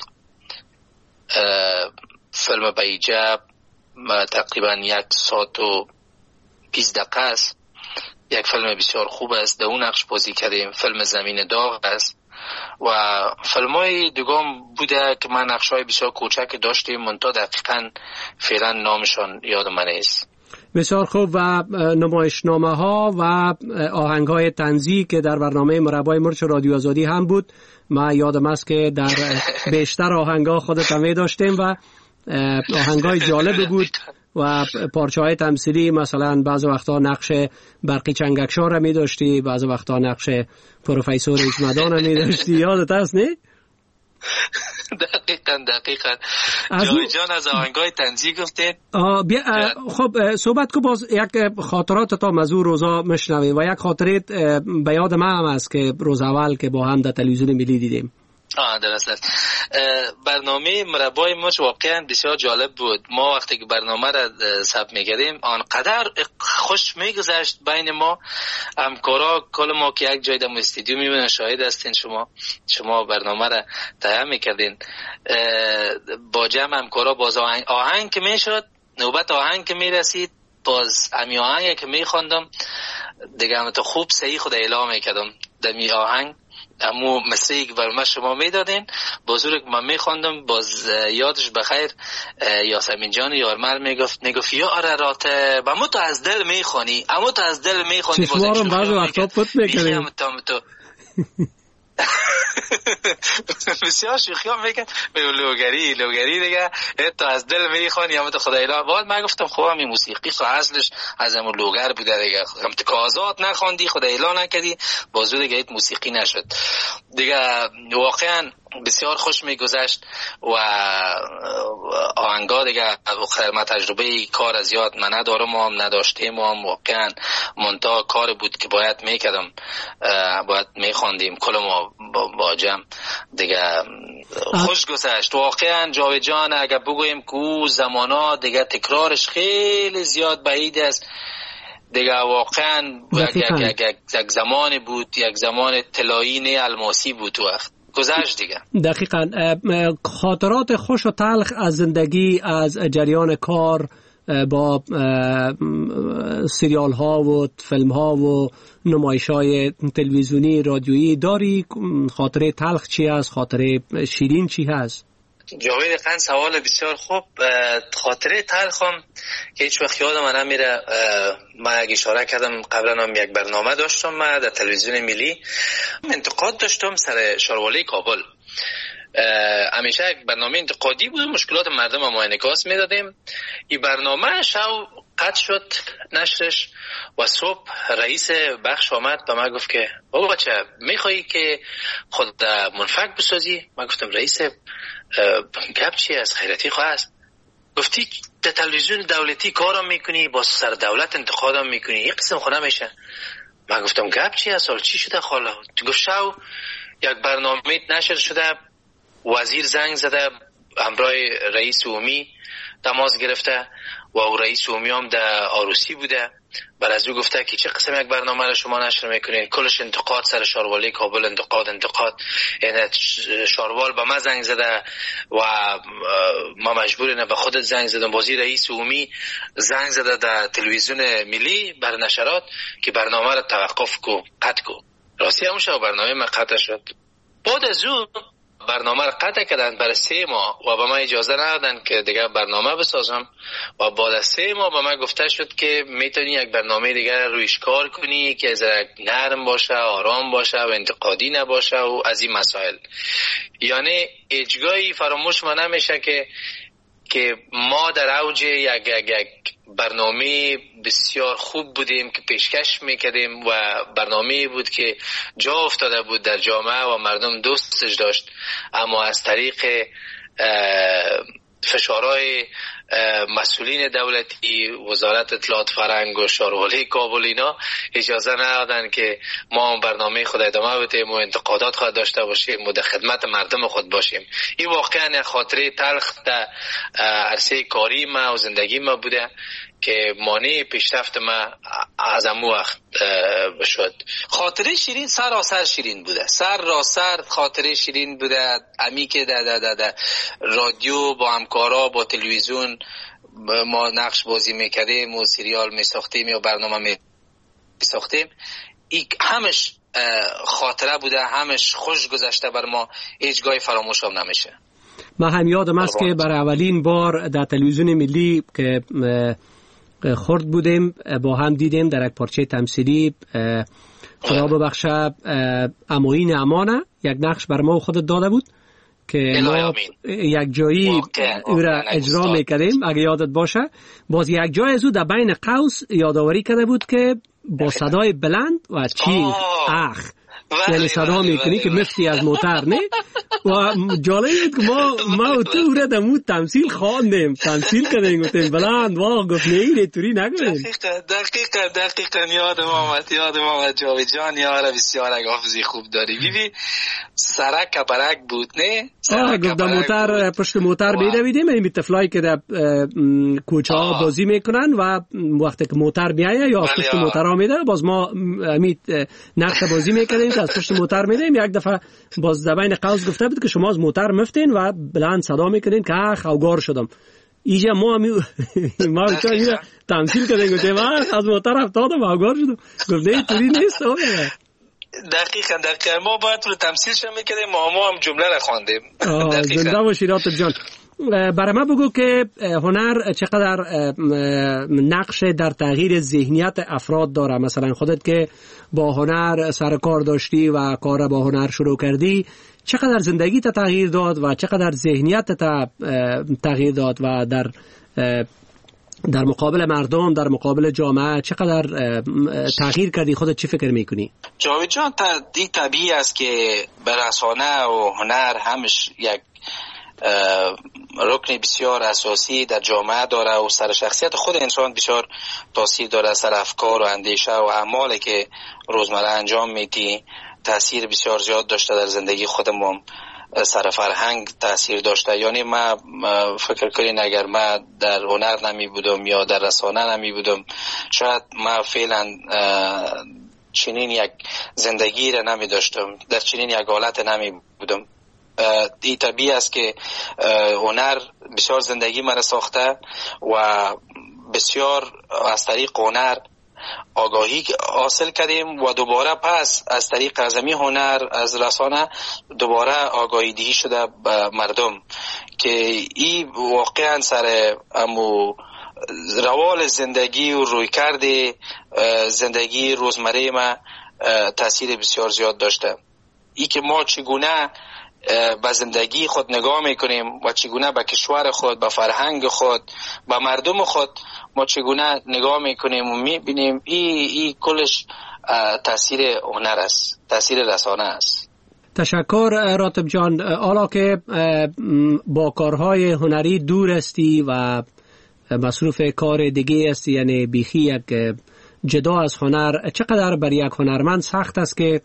فیلم بهیجه تقریبا یک ساعت و بیست دقیقه است. یک فیلم بسیار خوب است. در اون نقش بازی کردیم. فیلم زمین داغ است و فیلم های دیگام بوده که من نقش های بسیار کوچک داشتیم منتها دقیقا فعلا نامشان یاد من است. بسیار خوب. و نمایشنامه ها و آهنگ های طنزی که در برنامه مربای مرچ رادیو آزادی هم بود، من یادم است که در بیشتر آهنگ ها خودت هم داشتیم و آهنگ های جالب بود و پارچه های تمثیلی، مثلا بعض وقتا نقش برقی چنگکشار را می داشتی، بعض وقتا نقش پروفیسور اجمدان را می داشتی. یادت هست نه؟ دقیقاً دقیقاً جاوید جان از آهنگای طنزی گفتید. خب صحبت کو باز یک خاطرات تا مزور روزا مشنویم و یک خاطرت به یاد من هم است که روز اول که با هم در تلویزیون ملی دیدیم. آه درست. برنامه مربای مرچ واقعا بسیار جالب بود. ما وقتی که برنامه را ثبت می‌کردیم آنقدر خوش می‌گذشت بین ما همکارا، کل ما که یک جای در استودیو می‌بینن، شاهد هستین شما شما برنامه را تهیه می‌کردین با جمع همکارا. باز آهنگ, آهنگ که میشد، نوبت آهنگ که میرسید، باز امی آهنگ که می‌خواندم دیگه هم تو خوب صحیح خود اعلام می‌کردم دمی آهنگ امو مسیح که برای شما میدادین بزرگ من میخواندم. باز یادش بخیر یاسمین جان یارمر میگفت میگفت یا ارارات امو تو از دل میخوانی، امو تو از دل میخوانی. چشمارم بعض وقتا پت میکنیم بسیار شوخی ها میکن لوگری لوگری دیگه تو از دل میخوانی امو تو خدای لا. بعد من گفتم خب همین موسیقی خو اصلش از امو لوگر بوده دیگه، هم تو کازات نخوندی خدای لا نکردی بازو دیگه ایت موسیقی نشد دیگه. واقعا بسیار خوش میگذشت و آهنگا دیگه خیر ما تجربه کار از یاد من ندارم و هم نداشتیم و هم واقعا منتها کار بود که باید میکردم، باید میخواندیم کل ما با جمع دیگه. خوش گذشت واقعا جاوید جان. اگر بگویم که او زمانا دیگه تکرارش خیلی زیاد بعید است دیگه. واقعا یک, یک, یک زمان بود، یک زمان طلایی نه الماسی بود وقت گذشت دیگه. دقیقاً. خاطرات خوش و تلخ از زندگی، از جریان کار با سریال ها و فیلم ها و نمایش های تلویزیونی رادیویی داری؟ خاطره تلخ چی هست؟ خاطره شیرین چی هست؟ جاوید خان سوال بسیار خوب. خاطره تلخم که هیچ وقت یادم نمیره، من اگه اشاره کردم قبلا هم یک برنامه داشتم من در تلویزیون ملی، انتقاد داشتم سر شاروالی کابل. همیشه یک برنامه انتقادی بود، مشکلات مردم ما انعکاس میدادیم. این برنامه شو قطع شد نشرش و صبح رئیس بخش آمد به من گفت که بابا بچه میخوایی که خود منفک بسازی؟ من گفتم رئیس گپ چیه از خیرتی خواه است؟ گفتی در تلویزیون دولتی کارم میکنی، با سر دولت انتقادم میکنی، یک قسم خونه میشه. من گفتم گپ چیه؟ سال چی شده خاله؟ تو گفت شو یک برنامه نشر شده، وزیر زنگ زده همراه رئیس عمومی تماس گرفته و او رئیس عمومی هم در آروسی بوده. بعد از او گفته که چه قسم یک برنامه را شما نشر میکنین؟ کلش انتقاد سر شاروالی کابل، انتقاد انتقاد. یعنی شاروال به من زنگ زده و ما مجبوریم به خودت زنگ زدم. بازی رئیس عمومی زنگ زده در تلویزیون ملی بر نشرات که برنامه را توقف کو، قطع کو. راستی همون شب برنامه من قطع شد. بعد از او برنامه را قطع کردن برای سه ماه و به من اجازه ندادن که دیگه برنامه بسازم و بعد از سه ماه به من گفته شد که میتونی یک برنامه دیگه رویش کار کنی که ذره نرم باشه، آرام باشه و انتقادی نباشه و از این مسائل. یعنی اجگاهی فراموش ما نمیشه که که ما در اوج یک یک یک برنامه بسیار خوب بودیم که پیشکش میکردیم و برنامه بود که جا افتاده بود در جامعه و مردم دوستش داشت، اما از طریق فشارهای مسئولین دولتی، وزارت اطلاعات فرهنگ و شاروالی کابل اینا اجازه ندادن که ما برنامه خود ادامه بدیم و انتقادات خود داشته باشیم و در خدمت مردم خود باشیم. این واقعا خاطره تلخ در عرصه کاری ما و زندگی ما بوده که مانع پیشرفت ما از امو وقت بشد. خاطره شیرین سراسر شیرین بوده، سر را سر خاطره شیرین بوده. امی که در ده ده ده رادیو با همکارا با تلویزیون ما نقش بازی میکردیم و سریال میساختیم یا برنامه میساختیم، این همش خاطره بوده، همش خوش گذشته بر ما، هیچ گاهی فراموش هم نمیشه. من هم یادم است که برای اولین بار در تلویزیون ملی که خورد بودیم با هم دیدیم در یک پارچه تمثیلی، خدا ببخشه اموین امانه یک نقش بر ما خودت داده بود که ما یک جایی او را اجرا میکردیم. اگه یادت باشه باز یک جای از او در بین قوس یادآوری کرده بود که با صدای بلند و چیخ اخ یعنی صدا میکنی که مفتی از موتر نه. و جالب بود که ما ما و تو را دمو تمثیل خواندیم، تمثیل کردیم، گفتیم بلند واقع گفت نه اینه توری نگویم. دقیقا دقیقا دقیقا یادم آمد یادم آمد جاوید جان یاره بسیار حافظی خوب داری. بیبی سرک کپرک بود نه؟ آه گفت در موتر پشت موتر بیده بیدیم، این طفلایی که در کوچه ها بازی میکنن و وقتی که موتر بیایه یا از پشت موتر ها میده باز ما امید نقش بازی میکنیم که از پشت موتر میدیم. یک دفعه باز در بین قوس گفته بود که شما از موتر مفتین و بلند صدا میکنین که اخ اوگار شدم. اینجا ما همی ما چون تمثیل کردیم گفتیم از موتر افتادم اوگار شدم. گفت نه توری نیست. دقیقاً دقیقاً ما باید رو تمثیل شما میکردیم، ما ما هم جمله را خواندیم. زنده باشی راتب جان. برای ما بگو که هنر چقدر نقش در تغییر ذهنیت افراد داره. مثلا خودت که با هنر سر کار داشتی و کار با هنر شروع کردی، چقدر زندگی تا تغییر داد و چقدر ذهنیت تا تغییر داد و در در مقابل مردم، در مقابل جامعه چقدر تغییر کردی؟ خودت چی فکر میکنی؟ جاوید جان این طبیعی است که برسانه و هنر همش یک رکن بسیار اساسی در جامعه داره و سر شخصیت خود انسان بسیار تاثیر داره، سر افکار و اندیشه و اعمالی که روزمره انجام میدی تاثیر بسیار زیاد داشته در زندگی خودمون، سر فرهنگ تاثیر داشته. یعنی ما فکر کنین اگر ما در هنر نمی بودم یا در رسانه نمی بودم شاید ما فعلا چنین یک زندگی را نمی داشتم، در چنین یک حالت نمی بودم. این طبیعی است که هنر بسیار زندگی مرا ساخته و بسیار از طریق هنر آگاهی حاصل کردیم و دوباره پس از طریق ازمی هنر از رسانه دوباره آگاهی دهی شده به مردم که این واقعا سر امو روال زندگی و روی کرده زندگی روزمره ما تاثیر بسیار زیاد داشته. ای که ما چگونه به زندگی خود نگاه میکنیم و چگونه به کشور خود، به فرهنگ خود، به مردم خود ما چگونه نگاه میکنیم و میبینیم ای, ای کلش تاثیر هنر است، تاثیر رسانه است. تشکر راتب جان. حالا که با کارهای هنری دور استی و مصروف کار دیگه استی، یعنی بیخی یک جدا از هنر، چقدر برای یک هنرمند سخت است که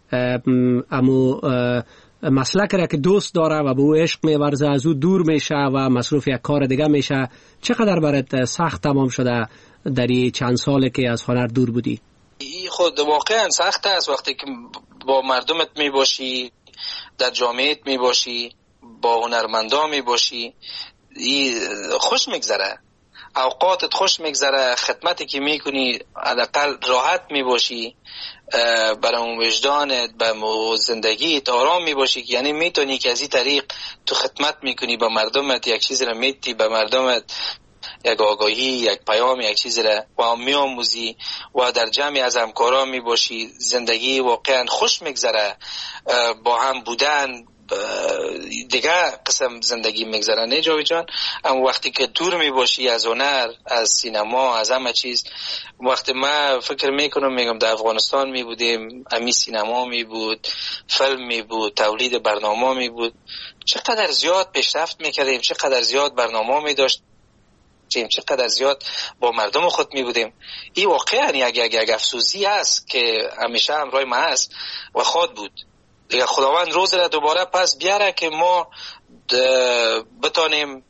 امو مسلک را که دوست داره و به او عشق می‌ورزه از او دور میشه و مصروف یک کار دیگه میشه، چقدر برات سخت تمام شده در این چند ساله که از هنر دور بودی؟ این خود واقعا سخت است وقتی که با مردمت میباشی، در جامعهت میباشی، با هنرمندان میباشی، این خوش میگذره، اوقاتت خوش میگذره، خدمتی که میکنی حداقل راحت میباشی، برای وجدانت به زندگیت آرام میباشی که یعنی میتونی که از این طریق تو خدمت میکنی به مردمت، یک چیز را میتی به مردمت، یک آگاهی، یک پیام، یک چیز را و میآموزی و در جمعی از همکاران میباشی. زندگی واقعا خوش میگذره، با هم بودن، دیگه قسم زندگی میگذرن جاوید جان. اما وقتی که دور می باشی از هنر، از سینما، از همه چیز، وقتی ما فکر میکنم میگم در افغانستان می بودیم، امی سینما می بود، فیلم می بود، تولید برنامه می بود، چقدر زیاد پیشرفت میکردیم، چقدر زیاد برنامه می داشت، چقدر زیاد با مردم خود می بودیم. این واقعا یک یک یک افسوسی است که همیشه همراه ما است و خود بود. دیگه خداوند روز را دوباره پس بیاره که ما بتانیم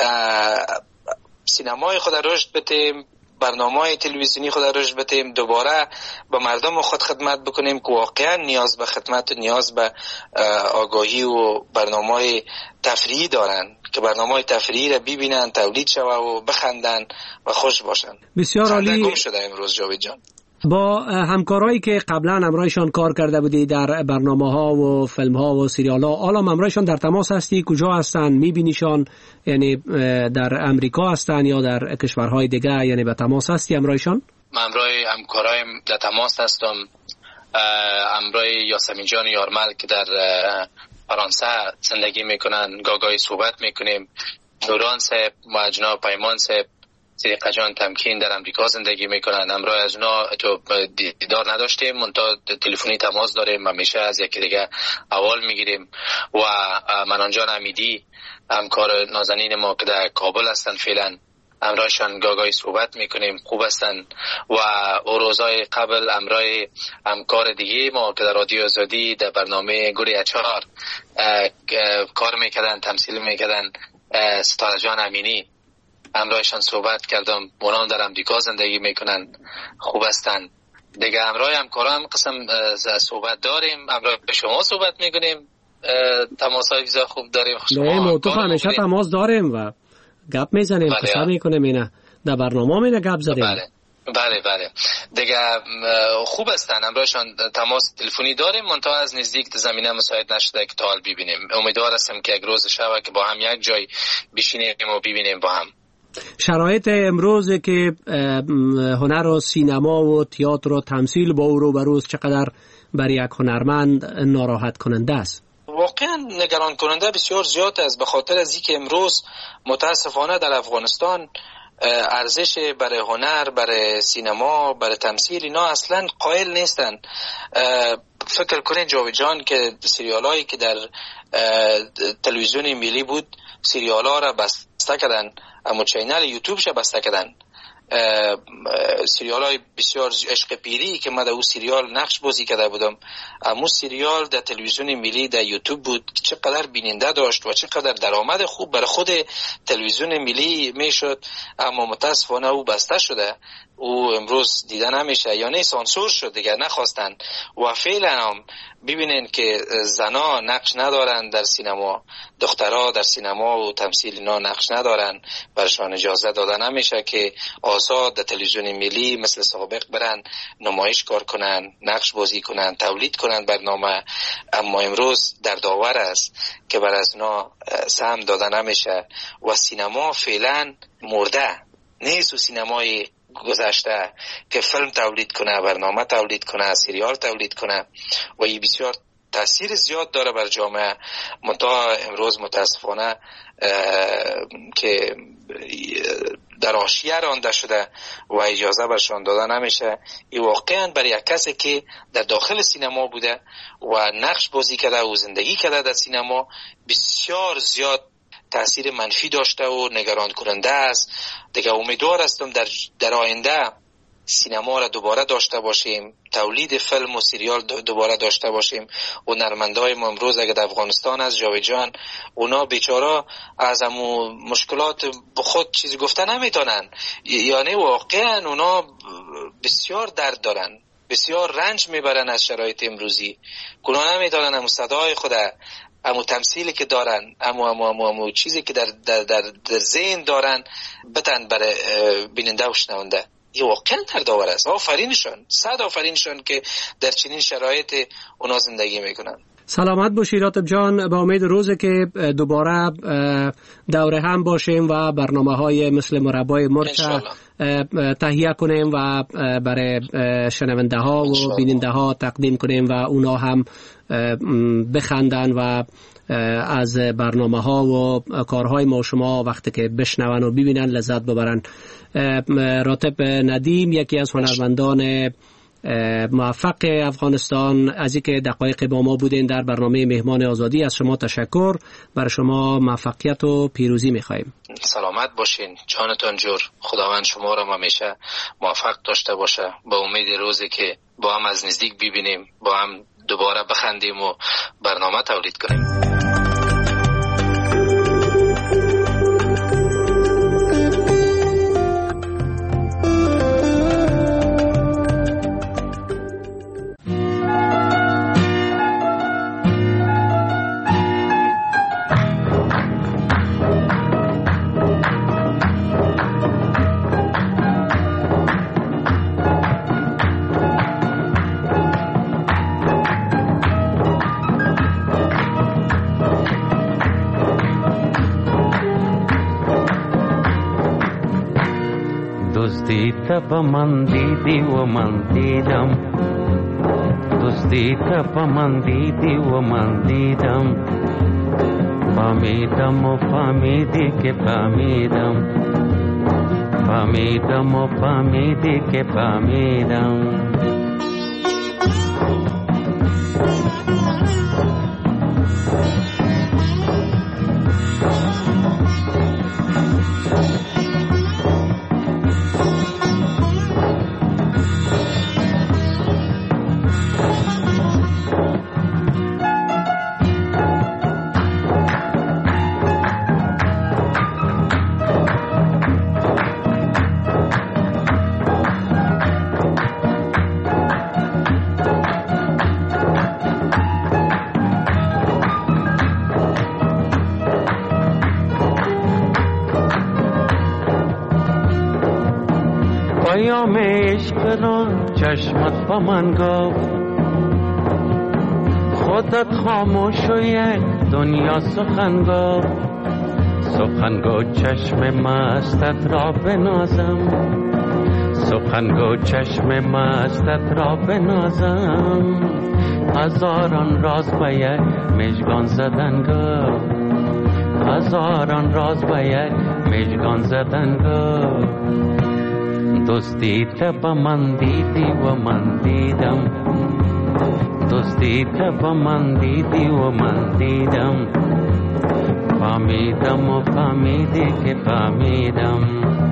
سینمای خود رشد بدیم، برنامه‌های تلویزیونی خود رشد بدیم، دوباره به مردم خود خدمت بکنیم که واقعا نیاز به خدمت و نیاز به آگاهی و برنامه‌های تفریحی دارن، که برنامه‌های تفریحی را ببینن، تولید شوه و بخندن و خوش باشن. بسیار عالی. گم شده امروز جاوید جان. با همکارایی که قبلا همراهشان کار کرده بودی در برنامه‌ها و فیلم‌ها و سریال‌ها، حالا همراهشان در تماس هستی؟ کجا هستن؟ می‌بینیشان؟ یعنی در امریکا هستن یا در کشورهای دیگه؟ یعنی به تماس هستی همراهشان؟ من همراه همکارایم در تماس هستم. همراه یاسمین جان یارمل که در فرانسه زندگی میکنن گاگای صحبت میکنیم. نوران صاحب و جناب پیمان صاحب صدیقه جان تمکین در امریکا زندگی میکنن. همراه از اونا تو دیدار نداشتیم، منتها تلفنی تماس داریم، همیشه از یکی دیگه احوال میگیریم. و منان جان امیدی همکار نازنین ما که در کابل هستن فعلا، همراهشان گاگای صحبت میکنیم، خوب هستن. و او روزای قبل همراه همکار دیگه ما که در رادیو آزادی در برنامه گل اچار کار میکردن، تمثیل میکردن، ستاره جان امینی، همراهشان صحبت کردم. اونام در امریکا زندگی میکنن، خوب هستن. دیگه همراه همکاران قسم صحبت داریم، همراه شما صحبت میکنیم، تماسای ویزا خوب داریم. نه موتوف همیشه تماس داریم و گپ میزنیم، قصه میکنیم، اینه در برنامه اینه گپ زدیم. بله بله بله دیگه خوب هستن، همراهشان تماس تلفنی داریم، منتها از نزدیک زمینه مساعد نشده که تا حال ببینیم. امیدوار هستم که یک روز شبه که با هم یک جای بشینیم و ببینیم با هم. شرایط امروز که هنر و سینما و تئاتر و تمثیل با او رو بروز چقدر برای یک هنرمند ناراحت کننده است؟ واقعا نگران کننده بسیار زیاد است، به خاطر از اینکه امروز متاسفانه در افغانستان ارزش برای هنر، برای سینما، برای تمثیل اینا اصلا قائل نیستن. فکر کنید جاوید جان که سریالایی که در تلویزیون ملی بود، سریالا را بسته کردن، اما چینل یوتیوبش بسته کردن. سریال های بسیار عشق پیری که من در اون سریال نقش بازی کرده بودم، اما سریال در تلویزیون ملی در یوتیوب بود که چقدر بیننده داشت و چقدر درآمد خوب برای خود تلویزیون ملی میشد، اما متاسفانه او بسته شده، او امروز دیده نمیشه، یعنی سانسور شد دیگه، نخواستن. و فعلا هم ببینین که زنا نقش ندارن در سینما، دخترها در سینما و تمثیل اینا نقش ندارن، برشان اجازه داده نمیشه که آزاد در تلویزیون ملی مثل سابق برن نمایش کار کنن، نقش بازی کنن، تولید کنن برنامه. اما امروز در داور است که بر از اونا سهم داده نمیشه و سینما فعلا مرده نیست. و سینمای گذشته که فیلم تولید کنه، برنامه تولید کنه، سریال تولید کنه و این بسیار تاثیر زیاد داره بر جامعه. منتها امروز متاسفانه که در حاشیه رانده شده و اجازه برشان داده نمیشه. این واقعا برای یک کسی که در داخل سینما بوده و نقش بازی کرده و زندگی کرده در سینما بسیار زیاد تأثیر منفی داشته و نگران کننده است. دیگه امیدوار هستم در در آینده سینما را دوباره داشته باشیم، تولید فیلم و سریال دوباره داشته باشیم. و هنرمندای ما امروز اگر در افغانستان از جاوید جان، اونا بیچاره از همو مشکلات به خود چیزی گفته نمیتونن، یعنی واقعا اونا بسیار درد دارن، بسیار رنج میبرن از شرایط امروزی. اونا نمیتونن همو صدای خود، امو تمثیلی که دارن، امو امو امو, امو چیزی که در در در, در ذهن دارن بتن برای بیننده و شنونده. این واقعا دردآور است. آفرینشان، صد آفرینشان که در چنین شرایط اونا زندگی میکنن. سلامت باشی راتب جان، با امید روزی که دوباره دوره هم باشیم و برنامه های مثل مربای مرچ تهیه کنیم و برای شنونده ها و بیننده ها تقدیم کنیم و اونا هم بخندن و از برنامه ها و کارهای ما شما وقتی که بشنون و ببینن لذت ببرن. راتب ندیم یکی از هنرمندان موفق افغانستان، از اینکه دقایق با ما بودین در برنامه مهمان آزادی، از شما تشکر. برای شما موفقیت و پیروزی می‌خوایم. سلامت باشین، جانتان جور. خداوند شما را همیشه موفق داشته باشه. با امید روزی که با هم از نزدیک ببینیم، با هم دوباره بخندیم و برنامه تولید کنیم. تب من دیدی و من دیدم، دوستی تب من دیدی و من دیدم، فهمیدم و فهمیدی که فهمیدم، فهمیدم و فهمیدی که فهمیدم. پیام عشق را چشمت با من گفت، خودت خاموش و یک دنیا سخن گفت، سخن گو چشم مستت را بنازم، سخن گو چشم مستت را بنازم، هزاران راز به یک مژگان زدن گفت، هزاران راز به یک مژگان زدن گفت. دوستی تب من دیدی و من دیدم، دوستی تب من دیدی و من دیدم، فهمیدم و فهمیدی که فهمیدم،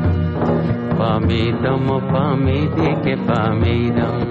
فهمیدم و فهمیدی که فهمیدم.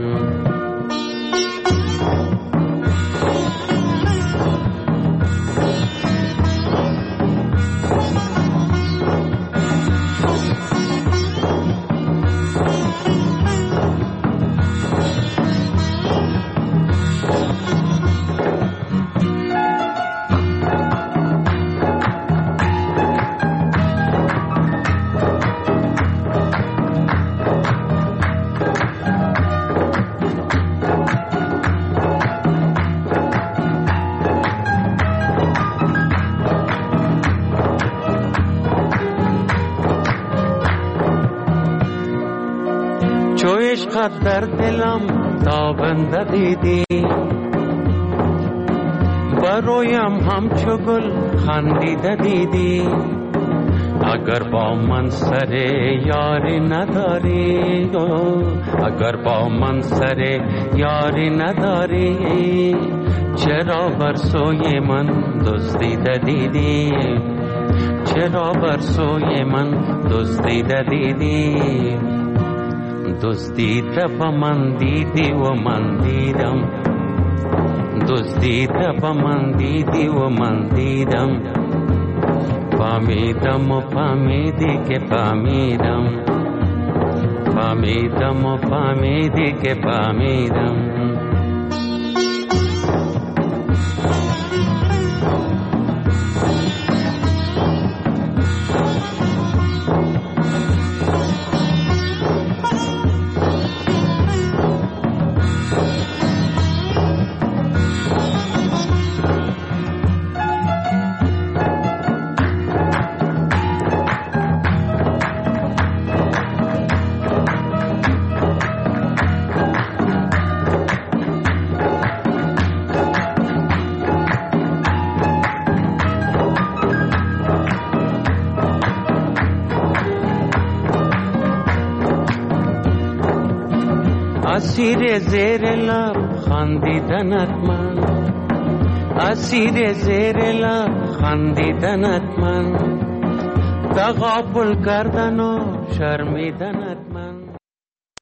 عشقت در دلم تابنده دیدی، برویم همچو گل خندیده دیدی، اگر با من سر یاری نداری، اگر با من سر یاری نداری، چرا بر سوی من دزدیده دیدی، چرا بر سوی من دزدیده دیدی. دوستی تب من دیدی و من دیدم، دوستی تب من دیدی و من دیدم، فهمیدم و فهمیدی که فهمیدم، فهمیدم و فهمیدی که فهمیدم. اسیر زیر لب خندیدنت من، اسیر زیر لب خندیدنت من، تغافل کردن و شرمیدنت